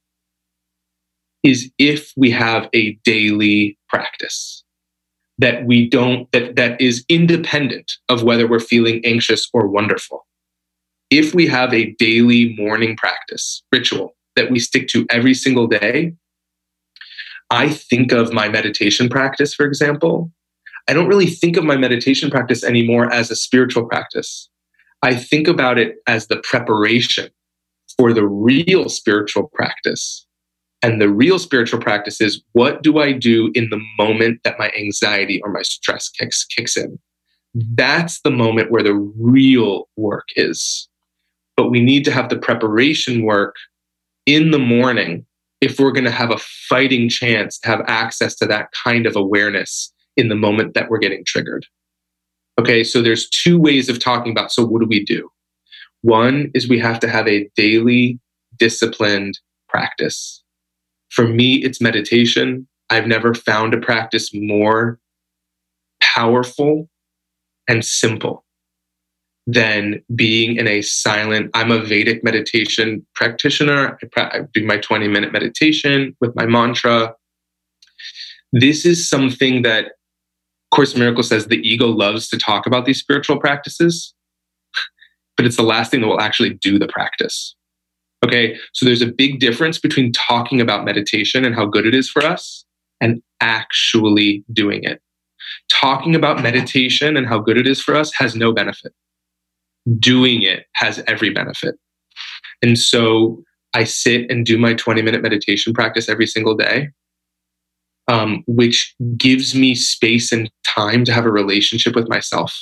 is if we have a daily practice that we don't, that, that is independent of whether we're feeling anxious or wonderful. If we have a daily morning practice, ritual that we stick to every single day, I think of my meditation practice, for example. I don't really think of my meditation practice anymore as a spiritual practice. I think about it as the preparation for the real spiritual practice. And the real spiritual practice is, what do I do in the moment that my anxiety or my stress kicks, kicks in? That's the moment where the real work is. But we need to have the preparation work in the morning if we're going to have a fighting chance to have access to that kind of awareness in the moment that we're getting triggered. Okay, so there's two ways of talking about, so what do we do? One is we have to have a daily disciplined practice. For me, it's meditation. I've never found a practice more powerful and simple than being in a silent, I'm a Vedic meditation practitioner. I, pra- I do my twenty minute meditation with my mantra. This is something that Course in Miracles says the ego loves to talk about these spiritual practices, but it's the last thing that will actually do the practice. Okay, so there's a big difference between talking about meditation and how good it is for us and actually doing it. Talking about meditation and how good it is for us has no benefit. Doing it has every benefit. And so I sit and do my twenty minute meditation practice every single day, um, which gives me space and time to have a relationship with myself,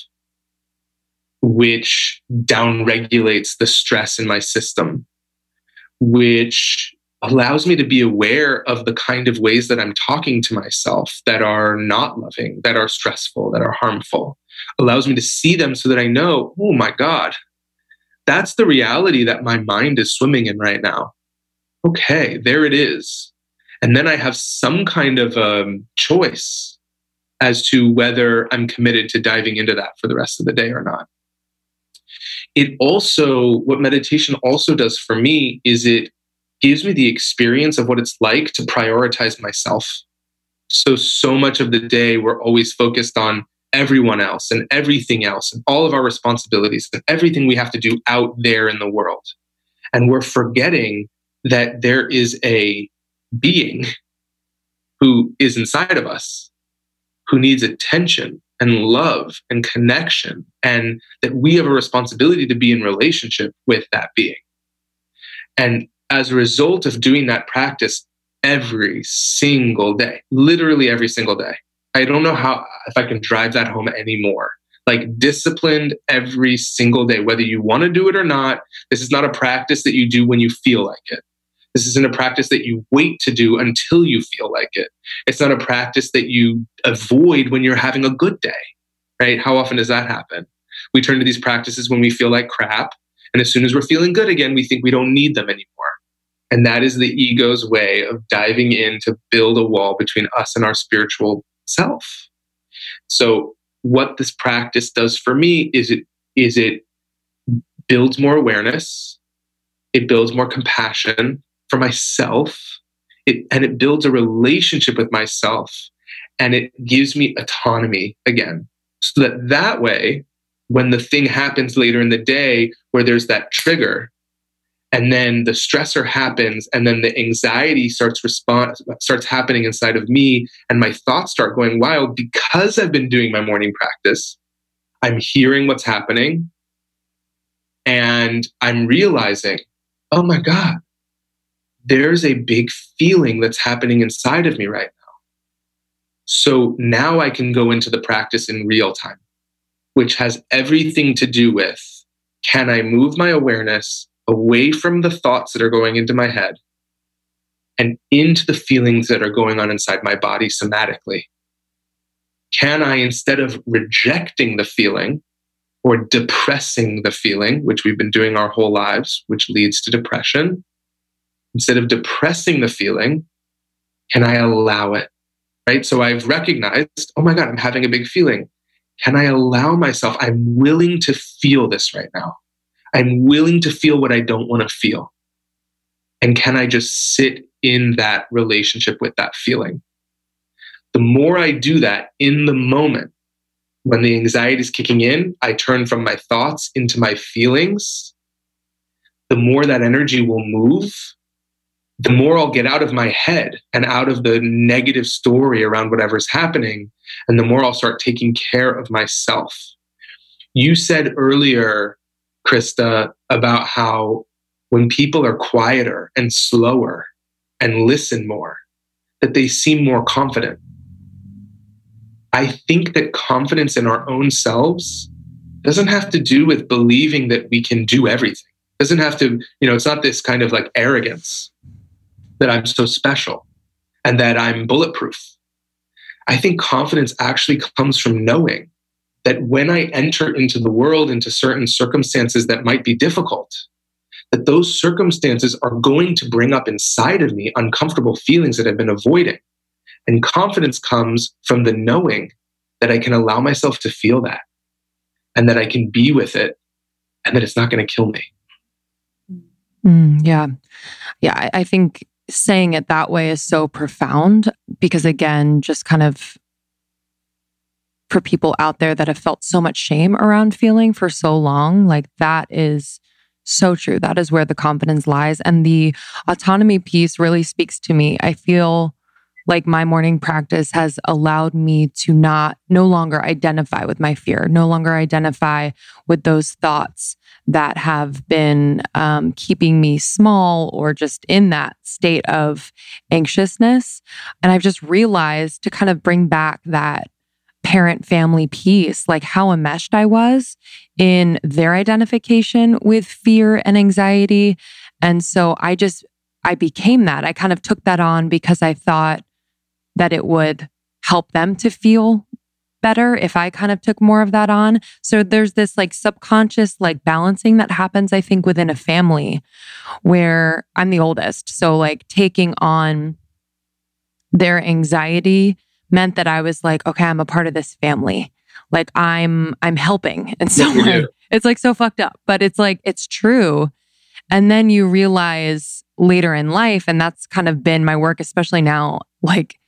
which downregulates the stress in my system, which allows me to be aware of the kind of ways that I'm talking to myself that are not loving, that are stressful, that are harmful. Allows me to see them so that I know, oh my God, that's the reality that my mind is swimming in right now. Okay, there it is. And then I have some kind of um, choice as to whether I'm committed to diving into that for the rest of the day or not. It also, what meditation also does for me is it gives me the experience of what it's like to prioritize myself. So, so much of the day, we're always focused on everyone else and everything else and all of our responsibilities and everything we have to do out there in the world. And we're forgetting that there is a being who is inside of us, who needs attention and love and connection, and that we have a responsibility to be in relationship with that being. And as a result of doing that practice every single day, literally every single day, I don't know how, if I can drive that home anymore. Like disciplined every single day, whether you want to do it or not. This is not a practice that you do when you feel like it. This isn't a practice that you wait to do until you feel like it. It's not a practice that you avoid when you're having a good day, right? How often does that happen? We turn to these practices when we feel like crap. And as soon as we're feeling good again, we think we don't need them anymore. And that is the ego's way of diving in to build a wall between us and our spiritual self. So what this practice does for me is it is it builds more awareness. It builds more compassion for myself. It, and it builds a relationship with myself. And it gives me autonomy again. So that that way, when the thing happens later in the day where there's that trigger, and then the stressor happens, and then the anxiety starts respond starts happening inside of me, and my thoughts start going wild because I've been doing my morning practice. I'm hearing what's happening, and I'm realizing, oh my God, there's a big feeling that's happening inside of me right now. So now I can go into the practice in real time, which has everything to do with, can I move my awareness away from the thoughts that are going into my head and into the feelings that are going on inside my body somatically? Can I, instead of rejecting the feeling or depressing the feeling, which we've been doing our whole lives, which leads to depression, instead of depressing the feeling, can I allow it? Right? So I've recognized, oh my God, I'm having a big feeling. Can I allow myself? I'm willing to feel this right now. I'm willing to feel what I don't want to feel. And can I just sit in that relationship with that feeling? The more I do that in the moment, when the anxiety is kicking in, I turn from my thoughts into my feelings. The more that energy will move, the more I'll get out of my head and out of the negative story around whatever's happening. And the more I'll start taking care of myself. You said earlier, Krista, about how when people are quieter and slower and listen more, that they seem more confident. I think that confidence in our own selves doesn't have to do with believing that we can do everything. It doesn't have to, you know, it's not this kind of like arrogance that I'm so special and that I'm bulletproof. I think confidence actually comes from knowing that when I enter into the world, into certain circumstances that might be difficult, that those circumstances are going to bring up inside of me uncomfortable feelings that I've been avoiding. And confidence comes from the knowing that I can allow myself to feel that and that I can be with it and that it's not going to kill me. Mm, yeah. Yeah. I, I think saying it that way is so profound because, again, just kind of for people out there that have felt so much shame around feeling for so long, like that is so true. That is where the confidence lies. And the autonomy piece really speaks to me. I feel like my morning practice has allowed me to not, no longer identify with my fear, no longer identify with those thoughts that have been um, keeping me small or just in that state of anxiousness. And I've just realized to kind of bring back that parent family piece, like how enmeshed I was in their identification with fear and anxiety. And so I just, I became that. I kind of took that on because I thought that it would help them to feel better if I kind of took more of that on. So there's this like subconscious like balancing that happens, I think, within a family where I'm the oldest. So like taking on their anxiety meant that I was like, okay, I'm a part of this family. Like I'm, I'm helping in some way. It's like so fucked up, but it's like, it's true. And then you realize later in life, and that's kind of been my work, especially now, like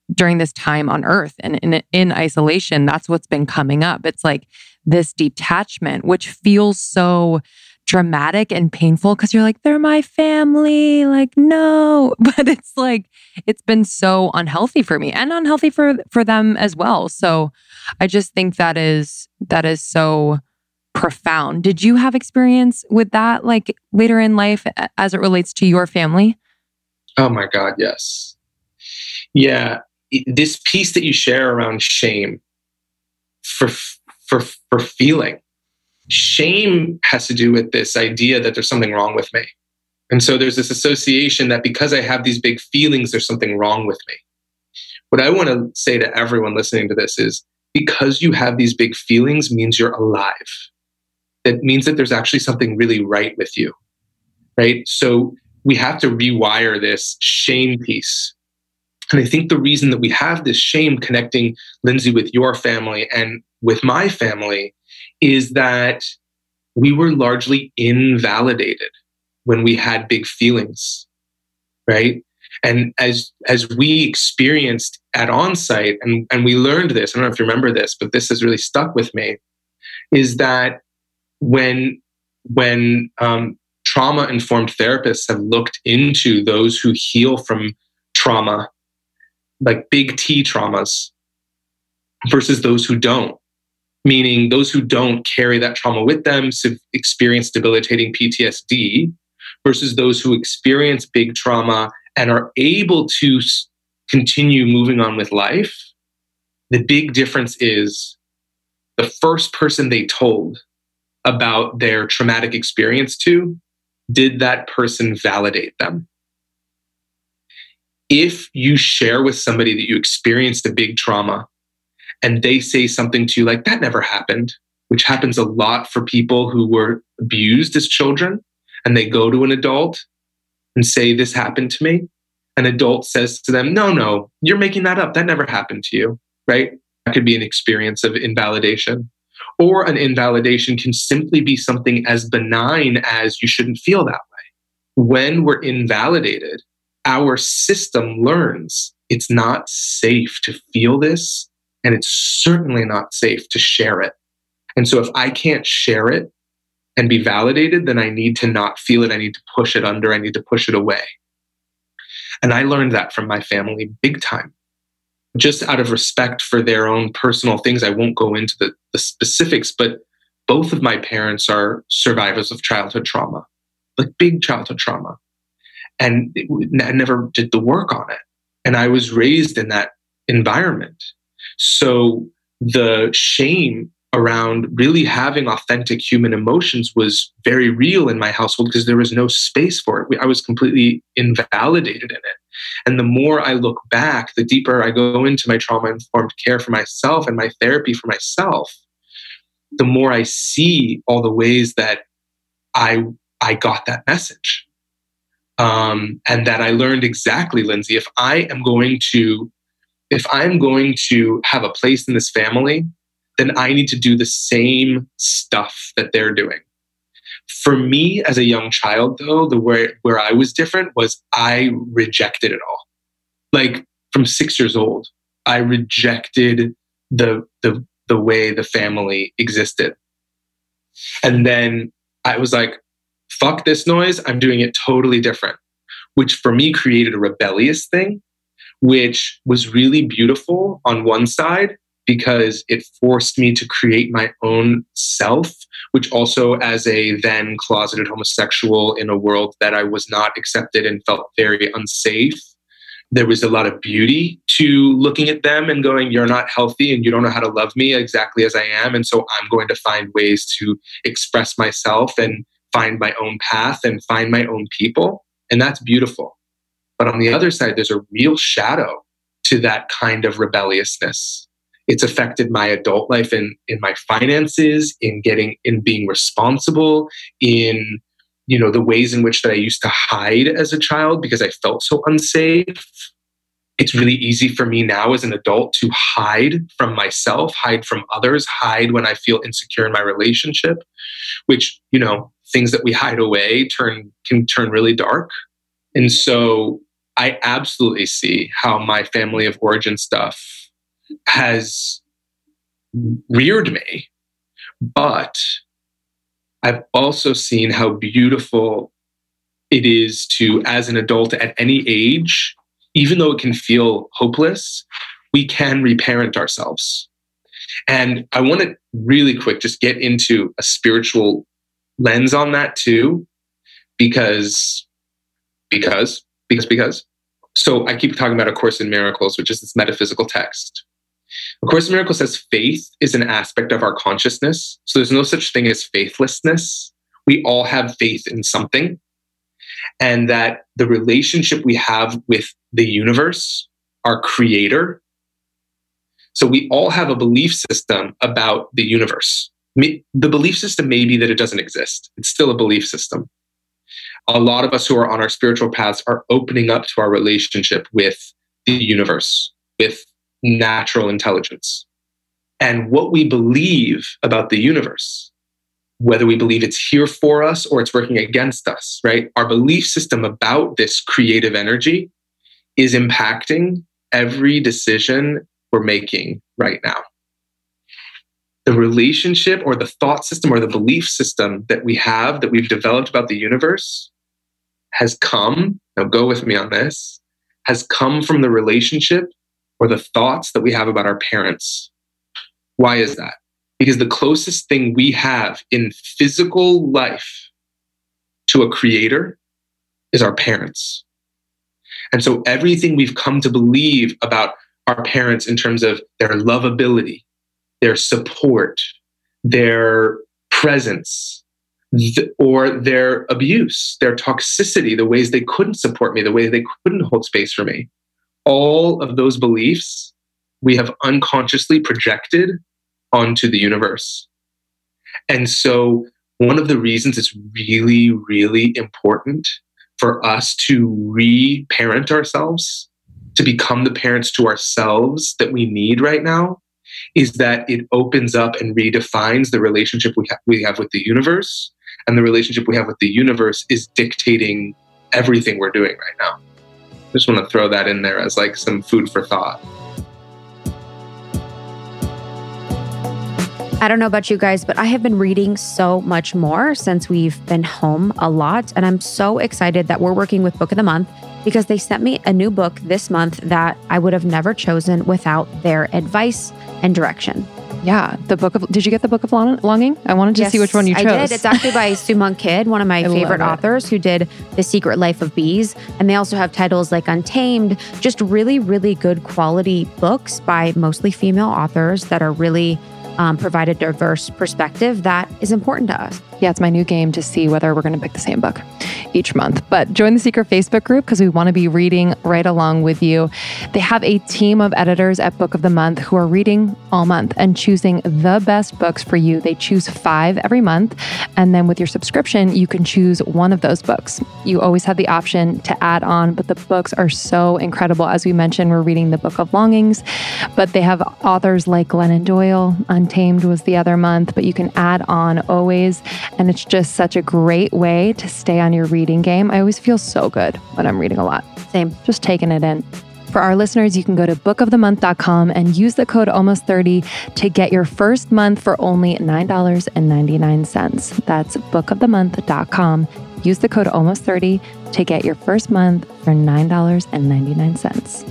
during this time on earth and in, in isolation, that's what's been coming up. It's like this detachment, which feels so dramatic and painful because you're like, they're my family. Like, no, but it's like, it's been so unhealthy for me and unhealthy for, for them as well. So I just think that is, that is so profound. Did you have experience with that, like later in life as it relates to your family? Oh my God, yes. Yeah. This piece that you share around shame for, for, for feeling, shame has to do with this idea that there's something wrong with me. And so there's this association that because I have these big feelings, there's something wrong with me. What I want to say to everyone listening to this is because you have these big feelings means you're alive. That means that there's actually something really right with you, right? So we have to rewire this shame piece. And I think the reason that we have this shame connecting, Lindsay, with your family and with my family is that we were largely invalidated when we had big feelings, right? And as as we experienced at Onsite, and, and we learned this, I don't know if you remember this, but this has really stuck with me, is that when, when um, trauma-informed therapists have looked into those who heal from trauma, like big T traumas, versus those who don't, meaning those who don't carry that trauma with them, experience debilitating P T S D, versus those who experience big trauma and are able to continue moving on with life. The big difference is the first person they told about their traumatic experience to, did that person validate them? If you share with somebody that you experienced a big trauma and they say something to you like, that never happened, which happens a lot for people who were abused as children, and they go to an adult and say, this happened to me. An adult says to them, no, no, you're making that up. That never happened to you, right? That could be an experience of invalidation. Or an invalidation can simply be something as benign as you shouldn't feel that way. When we're invalidated, our system learns it's not safe to feel this, and it's certainly not safe to share it. And so if I can't share it and be validated, then I need to not feel it. I need to push it under. I need to push it away. And I learned that from my family big time. Just out of respect for their own personal things, I won't go into the, the specifics, but both of my parents are survivors of childhood trauma, like big childhood trauma. And it, I never did the work on it. And I was raised in that environment. So the shame around really having authentic human emotions was very real in my household because there was no space for it. I was completely invalidated in it. And the more I look back, the deeper I go into my trauma-informed care for myself and my therapy for myself, the more I see all the ways that I, I got that message. Um, and that I learned exactly, Lindsay, if I am going to, if I'm going to have a place in this family, then I need to do the same stuff that they're doing. For me, as a young child, though, the where, where I was different was I rejected it all. Like from six years old, I rejected the, the, the way the family existed. And then I was like, fuck this noise. I'm doing it totally different, which for me created a rebellious thing, which was really beautiful on one side, because it forced me to create my own self, which also as a then closeted homosexual in a world that I was not accepted and felt very unsafe, there was a lot of beauty to looking at them and going, you're not healthy and you don't know how to love me exactly as I am. And so I'm going to find ways to express myself and find my own path and find my own people. And that's beautiful. But on the other side, there's a real shadow to that kind of rebelliousness. It's affected my adult life in, in my finances, in getting, in being responsible, in, you know, the ways in which that I used to hide as a child because I felt so unsafe. It's really easy for me now as an adult to hide from myself, hide from others, hide when I feel insecure in my relationship, which, you know, things that we hide away turn, can turn really dark. And so I absolutely see how my family of origin stuff has reared me. But I've also seen how beautiful it is to, as an adult at any age, even though it can feel hopeless, we can reparent ourselves. And I want to really quick just get into a spiritual lens on that too, because, because, because, because. So I keep talking about A Course in Miracles, which is this metaphysical text. A Course in Miracles says faith is an aspect of our consciousness. So there's no such thing as faithlessness. We all have faith in something. And that the relationship we have with the universe, our creator. So we all have a belief system about the universe. The belief system may be that it doesn't exist. It's still a belief system. A lot of us who are on our spiritual paths are opening up to our relationship with the universe, with natural intelligence. And what we believe about the universe, whether we believe it's here for us or it's working against us, right? Our belief system about this creative energy is impacting every decision we're making right now. The relationship or the thought system or the belief system that we have, that we've developed about the universe has come, now go with me on this, has come from the relationship or the thoughts that we have about our parents. Why is that? Because the closest thing we have in physical life to a creator is our parents. And so everything we've come to believe about our parents in terms of their lovability, their support, their presence, th- or their abuse, their toxicity, the ways they couldn't support me, the way they couldn't hold space for me. All of those beliefs we have unconsciously projected onto the universe. And so one of the reasons it's really, really important for us to re-parent ourselves, to become the parents to ourselves that we need right now, is that it opens up and redefines the relationship we, ha- we have with the universe. And the relationship we have with the universe is dictating everything we're doing right now. I just want to throw that in there as like some food for thought. I don't know about you guys, but I have been reading so much more since we've been home a lot. And I'm so excited that we're working with Book of the Month because they sent me a new book this month that I would have never chosen without their advice and direction. Yeah. The book of, did you get the Book of Longing? I wanted to yes, see which one you chose. I did. It's actually by Sue Monk Kidd, one of my favorite authors who did The Secret Life of Bees. And they also have titles like Untamed, just really, really good quality books by mostly female authors that are really Um, provide a diverse perspective that is important to us. Yeah, it's my new game to see whether we're going to pick the same book each month. But join the secret Facebook group because we want to be reading right along with you. They have a team of editors at Book of the Month who are reading all month and choosing the best books for you. They choose five every month. And then with your subscription, you can choose one of those books. You always have the option to add on, but the books are so incredible. As we mentioned, we're reading the Book of Longings, but they have authors like Glennon Doyle. Untamed was the other month, but you can add on always. And it's just such a great way to stay on your reading game. I always feel so good when I'm reading a lot. Same. Just taking it in. For our listeners, you can go to book of the month dot com and use the code almost thirty to get your first month for only nine dollars and ninety-nine cents. That's book of the month dot com. Use the code almost thirty to get your first month for nine dollars and ninety-nine cents.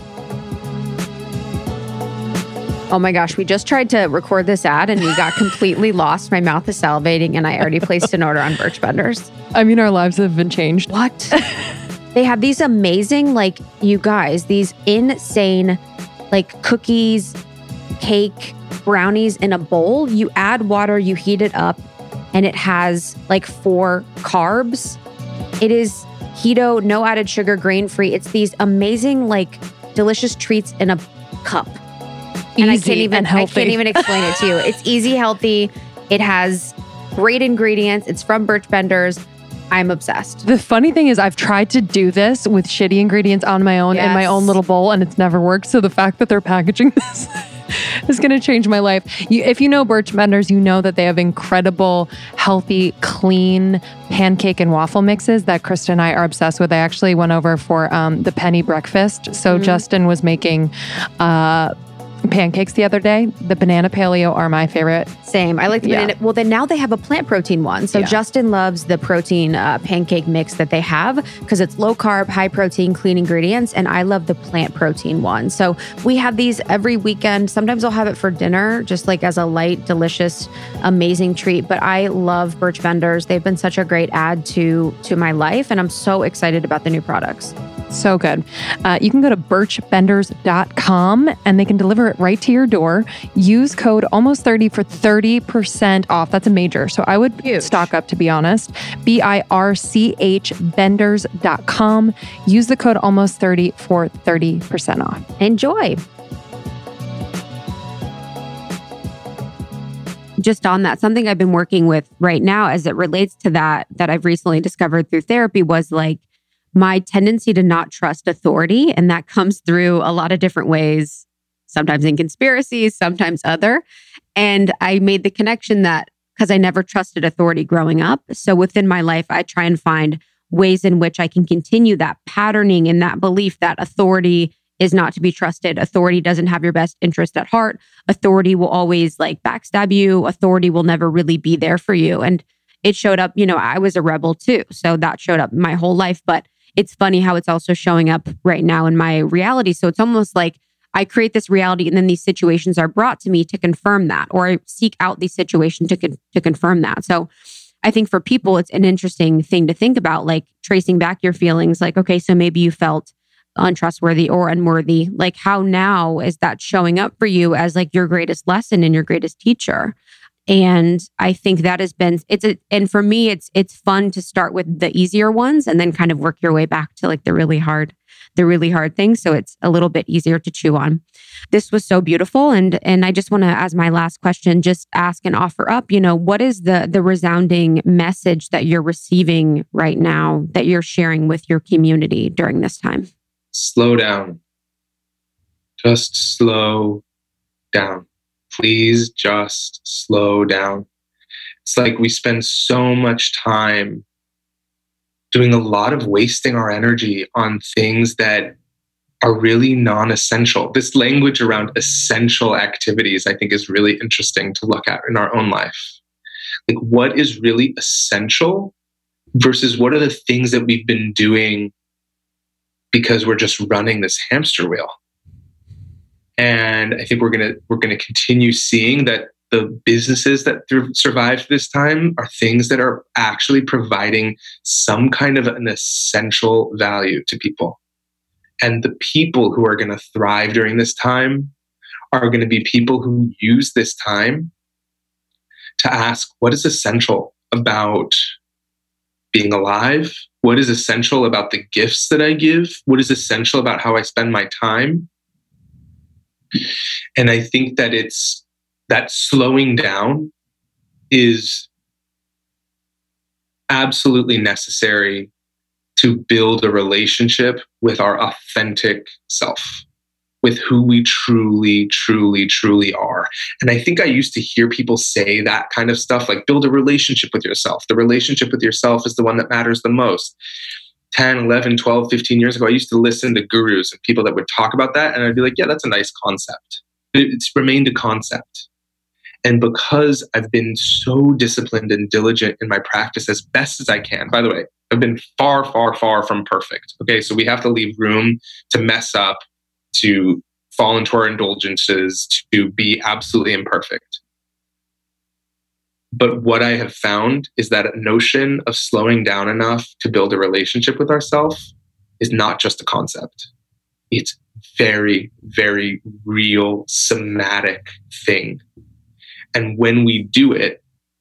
Oh my gosh, we just tried to record this ad and we got completely lost. My mouth is salivating and I already placed an order on Birch Benders. I mean, our lives have been changed. What? They have these amazing, like, you guys, these insane, like, cookies, cake, brownies in a bowl. You add water, you heat it up, and it has like four carbs. It is keto, no added sugar, grain-free. It's these amazing, like, delicious treats in a cup. And Easy I can't even and healthy. I can't even explain it to you. It's easy, healthy. It has great ingredients. It's from Birch Benders. I'm obsessed. The funny thing is I've tried to do this with shitty ingredients on my own Yes. in my own little bowl and it's never worked. So the fact that they're packaging this It's going to change my life. You, if you know Birch Benders, you know that they have incredible, healthy, clean pancake and waffle mixes that Krista and I are obsessed with. I actually went over for um, the penny breakfast. So mm-hmm. Justin was making uh, pancakes the other day. The banana paleo are my favorite. Same. I like the Yeah. banana. Well, then now they have a plant protein one. So Yeah. Justin loves the protein uh, pancake mix that they have because it's low carb, high protein, clean ingredients. And I love the plant protein one. So we have these every weekend. Sometimes I'll have it for dinner, just like as a light, delicious, amazing treat. But I love Birch Benders. They've been such a great add to, to my life. And I'm so excited about the new products. So good. Uh, you can go to birch benders dot com and they can deliver it right to your door. Use code almost thirty for thirty percent off. That's a major. So I would Huge. stock up, to be honest. B I R C H benders dot com. Use the code almost thirty for thirty percent off. Enjoy. Just on that, something I've been working with right now as it relates to that, that I've recently discovered through therapy was like my tendency to not trust authority. And that comes through a lot of different ways, sometimes in conspiracies, sometimes other. And I made the connection that because I never trusted authority growing up. So within my life, I try and find ways in which I can continue that patterning and that belief that authority is not to be trusted. Authority doesn't have your best interest at heart. Authority will always like backstab you. Authority will never really be there for you. And it showed up, you know, I was a rebel too. So that showed up my whole life. But it's funny how it's also showing up right now in my reality. So it's almost like I create this reality and then these situations are brought to me to confirm that, or I seek out these situations to, con- to confirm that. So I think for people, it's an interesting thing to think about, like tracing back your feelings, like, okay, so maybe you felt untrustworthy or unworthy. Like how now is that showing up for you as like your greatest lesson and your greatest teacher? And I think that has been, it's a, and for me, it's, it's fun to start with the easier ones and then kind of work your way back to like the really hard, the really hard things. So it's a little bit easier to chew on. This was so beautiful. And, and I just want to, as my last question, just ask and offer up, you know, what is the, the resounding message that you're receiving right now that you're sharing with your community during this time? Slow down. Just slow down. Please just slow down. It's like we spend so much time doing a lot of wasting our energy on things that are really non-essential. This language around essential activities, I think, is really interesting to look at in our own life. Like, what is really essential versus what are the things that we've been doing because we're just running this hamster wheel? And I think we're gonna we're gonna continue seeing that the businesses that th- survived this time are things that are actually providing some kind of an essential value to people. And the people who are going to thrive during this time are going to be people who use this time to ask, what is essential about being alive? What is essential about the gifts that I give? What is essential about how I spend my time? And I think that it's that slowing down is absolutely necessary to build a relationship with our authentic self, with who we truly, truly, truly are. And I think I used to hear people say that kind of stuff, like build a relationship with yourself. The relationship with yourself is the one that matters the most. ten, eleven, twelve, fifteen years ago, I used to listen to gurus and people that would talk about that. And I'd be like, yeah, that's a nice concept. It's remained a concept. And because I've been so disciplined and diligent in my practice as best as I can, by the way, I've been far, far, far from perfect. Okay, so we have to leave room to mess up, to fall into our indulgences, to be absolutely imperfect. But what I have found is that notion of slowing down enough to build a relationship with ourselves is not just a concept. It's very, very real, somatic thing. And when we do it,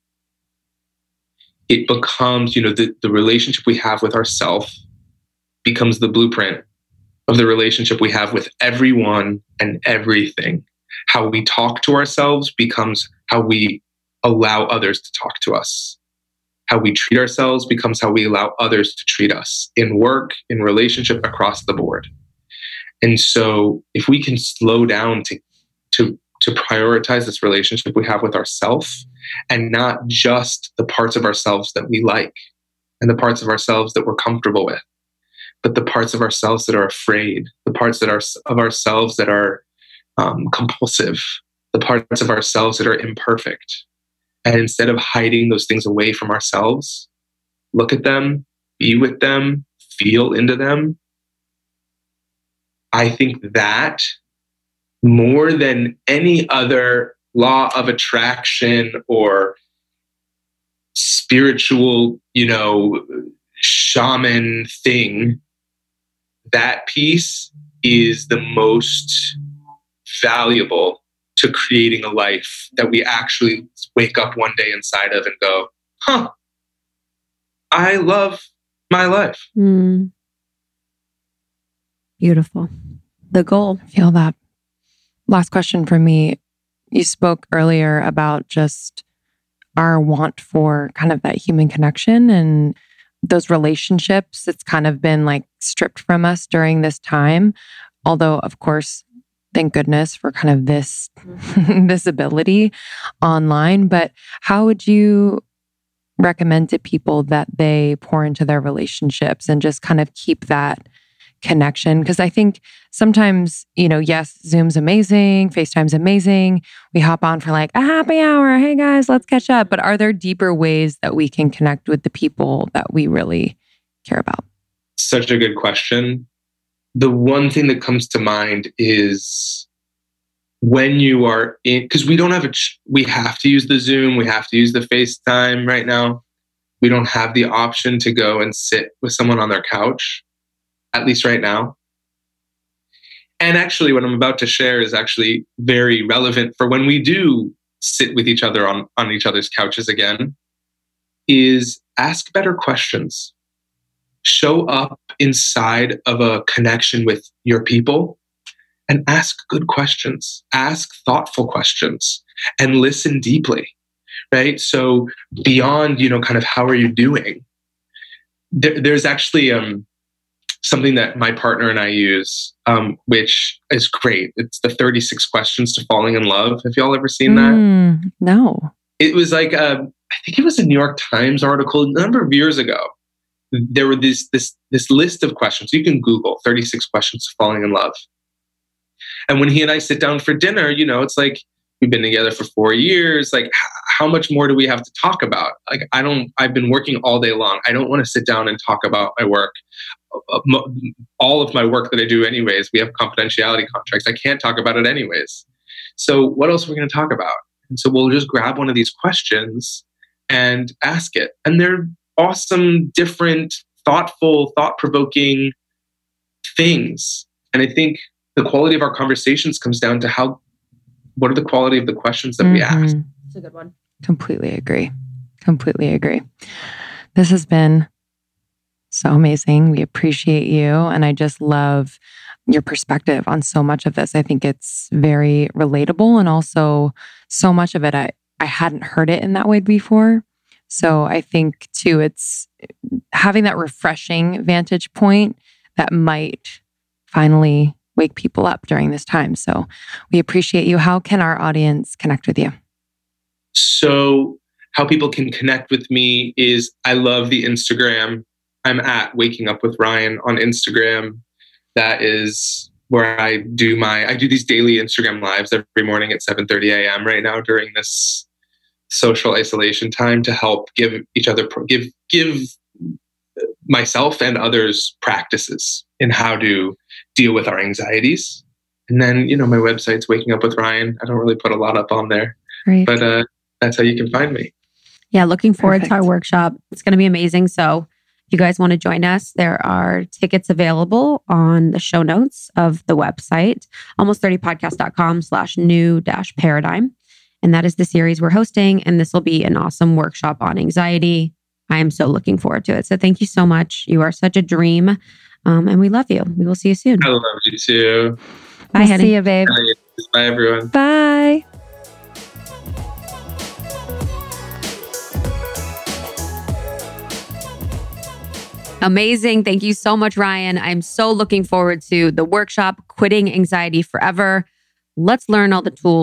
it becomes, you know, the, the relationship we have with ourselves becomes the blueprint of the relationship we have with everyone and everything. How we talk to ourselves becomes how we allow others to talk to us. How we treat ourselves becomes how we allow others to treat us in work, in relationship, across the board. And so if we can slow down to, to, to prioritize this relationship we have with ourselves, and not just the parts of ourselves that we like and the parts of ourselves that we're comfortable with, but the parts of ourselves that are afraid, the parts that are of ourselves that are um, compulsive, the parts of ourselves that are imperfect. And instead of hiding those things away from ourselves, look at them, be with them, feel into them. I think that more than any other law of attraction or spiritual, you know, shaman thing, that piece is the most valuable to creating a life that we actually wake up one day inside of and go, huh, I love my life. Mm. Beautiful. The goal. I feel that. Last question for me. You spoke earlier about just our want for kind of that human connection and those relationships. It's kind of been like stripped from us during this time. Although, of course, thank goodness for kind of this visibility online. But how would you recommend to people that they pour into their relationships and just kind of keep that connection? Because I think sometimes, you know, yes, Zoom's amazing, FaceTime's amazing. We hop on for like a happy hour. Hey guys, let's catch up. But are there deeper ways that we can connect with the people that we really care about? Such a good question. The one thing that comes to mind is when you are in, because we don't have a, we have to use the Zoom, we have to use the FaceTime right now. We don't have the option to go and sit with someone on their couch, at least right now. And actually, what I'm about to share is actually very relevant for when we do sit with each other on, on each other's couches again, is ask better questions. Show up inside of a connection with your people and ask good questions. Ask thoughtful questions and listen deeply, right? So beyond, you know, kind of how are you doing? There, there's actually um, something that my partner and I use, um, which is great. It's the thirty-six questions to falling in love. Have y'all ever seen that? Mm, no. It was like, a, I think it was a New York Times article a number of years ago. There were this this this list of questions. You can Google thirty-six questions to falling in love. And when he and I sit down for dinner, you know, it's like, we've been together for four years. Like, h- how much more do we have to talk about? Like, I don't, I've been working all day long. I don't want to sit down and talk about my work. All of my work that I do anyways, we have confidentiality contracts. I can't talk about it anyways. So what else are we going to talk about? And so we'll just grab one of these questions and ask it. And they're awesome, different, thoughtful, thought-provoking things. And I think the quality of our conversations comes down to how, what are the quality of the questions that mm-hmm. we ask? That's a good one. Completely agree. Completely agree. This has been so amazing. We appreciate you. And I just love your perspective on so much of this. I think it's very relatable. And also so much of it, I, I hadn't heard it in that way before. So I think too, it's having that refreshing vantage point that might finally wake people up during this time. So we appreciate you. How can our audience connect with you? So how people can connect with me is, I love the Instagram. I'm at Waking Up with Ryan on Instagram. That is where I do my, I do these daily Instagram lives every morning at seven thirty a.m. right now during this social isolation time, to help give each other, give, give myself and others practices in how to deal with our anxieties. And then, you know, my website's Waking Up with Ryan. I don't really put a lot up on there, Great. but uh, that's how you can find me. Yeah, looking forward Perfect. to our workshop. It's going to be amazing. So if you guys want to join us, there are tickets available on the show notes of the website, almost thirty podcast dot com slash new dash paradigm. And that is the series we're hosting. And this will be an awesome workshop on anxiety. I am so looking forward to it. So thank you so much. You are such a dream. Um, and we love you. We will see you soon. I love you too. Bye, We'll honey. see you, babe. Bye, everyone. Bye. Amazing. Thank you so much, Ryan. I'm so looking forward to the workshop, Quitting Anxiety Forever. Let's learn all the tools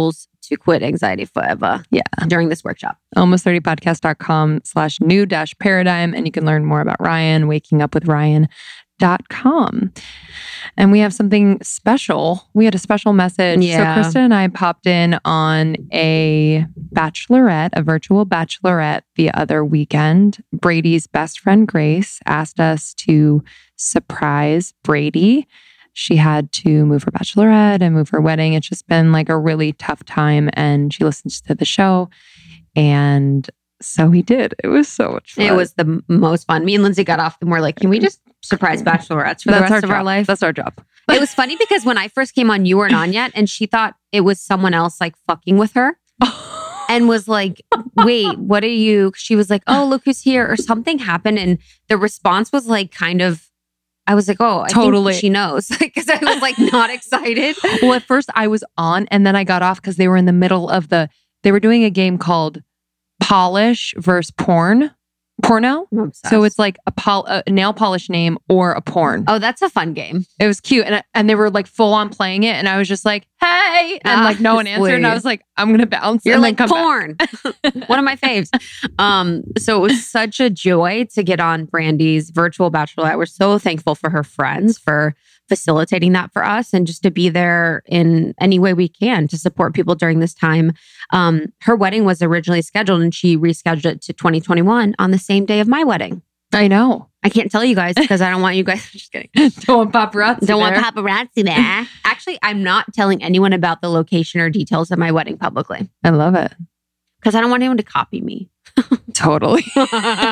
to quit anxiety forever. Yeah. During this workshop. almost thirty podcast dot com slash new dash paradigm. And you can learn more about Ryan, waking up with Ryan dot com. And we have something special. We had a special message. Yeah. So Krista and I popped in on a bachelorette, a virtual bachelorette the other weekend. Brady's best friend, Grace, asked us to surprise Brady. She had to move her bachelorette and move her wedding. It's just been like a really tough time. And she listens to the show. And so we did. It was so much fun. It was the m- most fun. Me and Lindsay got off and we're like, can we just surprise bachelorettes for the That's rest our of job. our life? That's our job. It was funny because when I first came on, you weren't on yet. And she thought it was someone else like fucking with her. And was like, wait, what are you? She was like, oh, look who's here. Or something happened. And the response was like kind of, I was like, oh, I Totally. think she knows. Because I was like not excited. Well, at first I was on and then I got off because they were in the middle of the, they were doing a game called Polish versus Porn. Porno. I'm obsessed. So it's like a, pol- a nail polish name or a porn. Oh, that's a fun game. It was cute. And, and they were like full on playing it. And I was just like, hey. And Ah, like no one answered. And I sweet. was like, I'm going to bounce. You're and like then come porn. One of my faves. Um, so it was such a joy to get on Brandy's virtual bachelorette. We're so thankful for her friends for facilitating that for us and just to be there in any way we can to support people during this time. Um, her wedding was originally scheduled and she rescheduled it to twenty twenty-one on the same day of my wedding. back. I know. I can't tell you guys because I don't want you guys. Just kidding. Don't want paparazzi. Don't want there. paparazzi there. Actually, I'm not telling anyone about the location or details of my wedding publicly I love it. because I don't want anyone to copy me. Totally. Oh,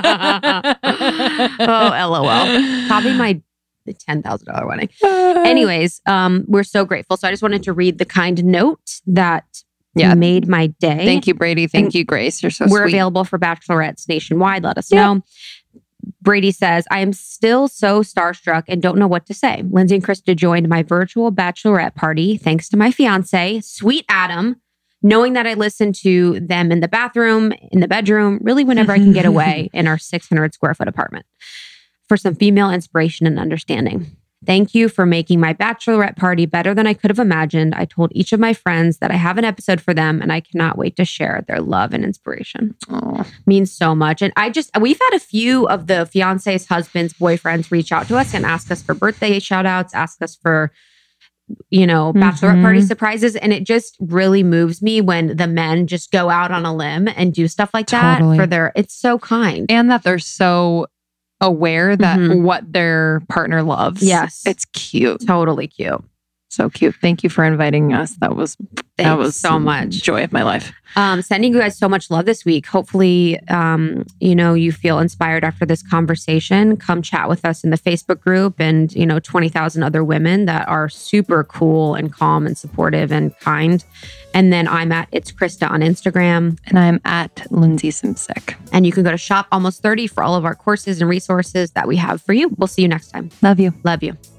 LOL. Copy my ten thousand dollars wedding. Anyways, um, we're so grateful. So I just wanted to read the kind note that Yeah. made my day. Thank you, Brady. Thank And you, Grace. You're so We're sweet. available for bachelorettes nationwide. Let us Yeah. know. Brady says, I am still so starstruck and don't know what to say. Lindsay and Krista joined my virtual bachelorette party thanks to my fiance, sweet Adam, knowing that I listen to them in the bathroom, in the bedroom, really whenever I can get away in our six hundred square foot apartment for some female inspiration and understanding. Thank you for making my bachelorette party better than I could have imagined. I told each of my friends that I have an episode for them and I cannot wait to share their love and inspiration. Aw. Means so much. And I just, we've had a few of the fiancés, husbands, boyfriends reach out to us and ask us for birthday shout outs, ask us for, you know, bachelorette Mhm. party surprises. And it just really moves me when the men just go out on a limb and do stuff like that Totally. for their, it's so kind. And that they're so aware that Mhm. what their partner loves. Yes. It's cute. Totally cute. So cute. Thank you for inviting us. That was that Thanks was so much. joy of my life. Um, sending you guys so much love this week. Hopefully, um, you know, you feel inspired after this conversation. Come chat with us in the Facebook group and, you know, twenty thousand other women that are super cool and calm and supportive and kind. And then I'm at It's Krista on Instagram. And I'm at Lindsay Simsick. And you can go to Shop Almost thirty for all of our courses and resources that we have for you. We'll see you next time. Love you. Love you.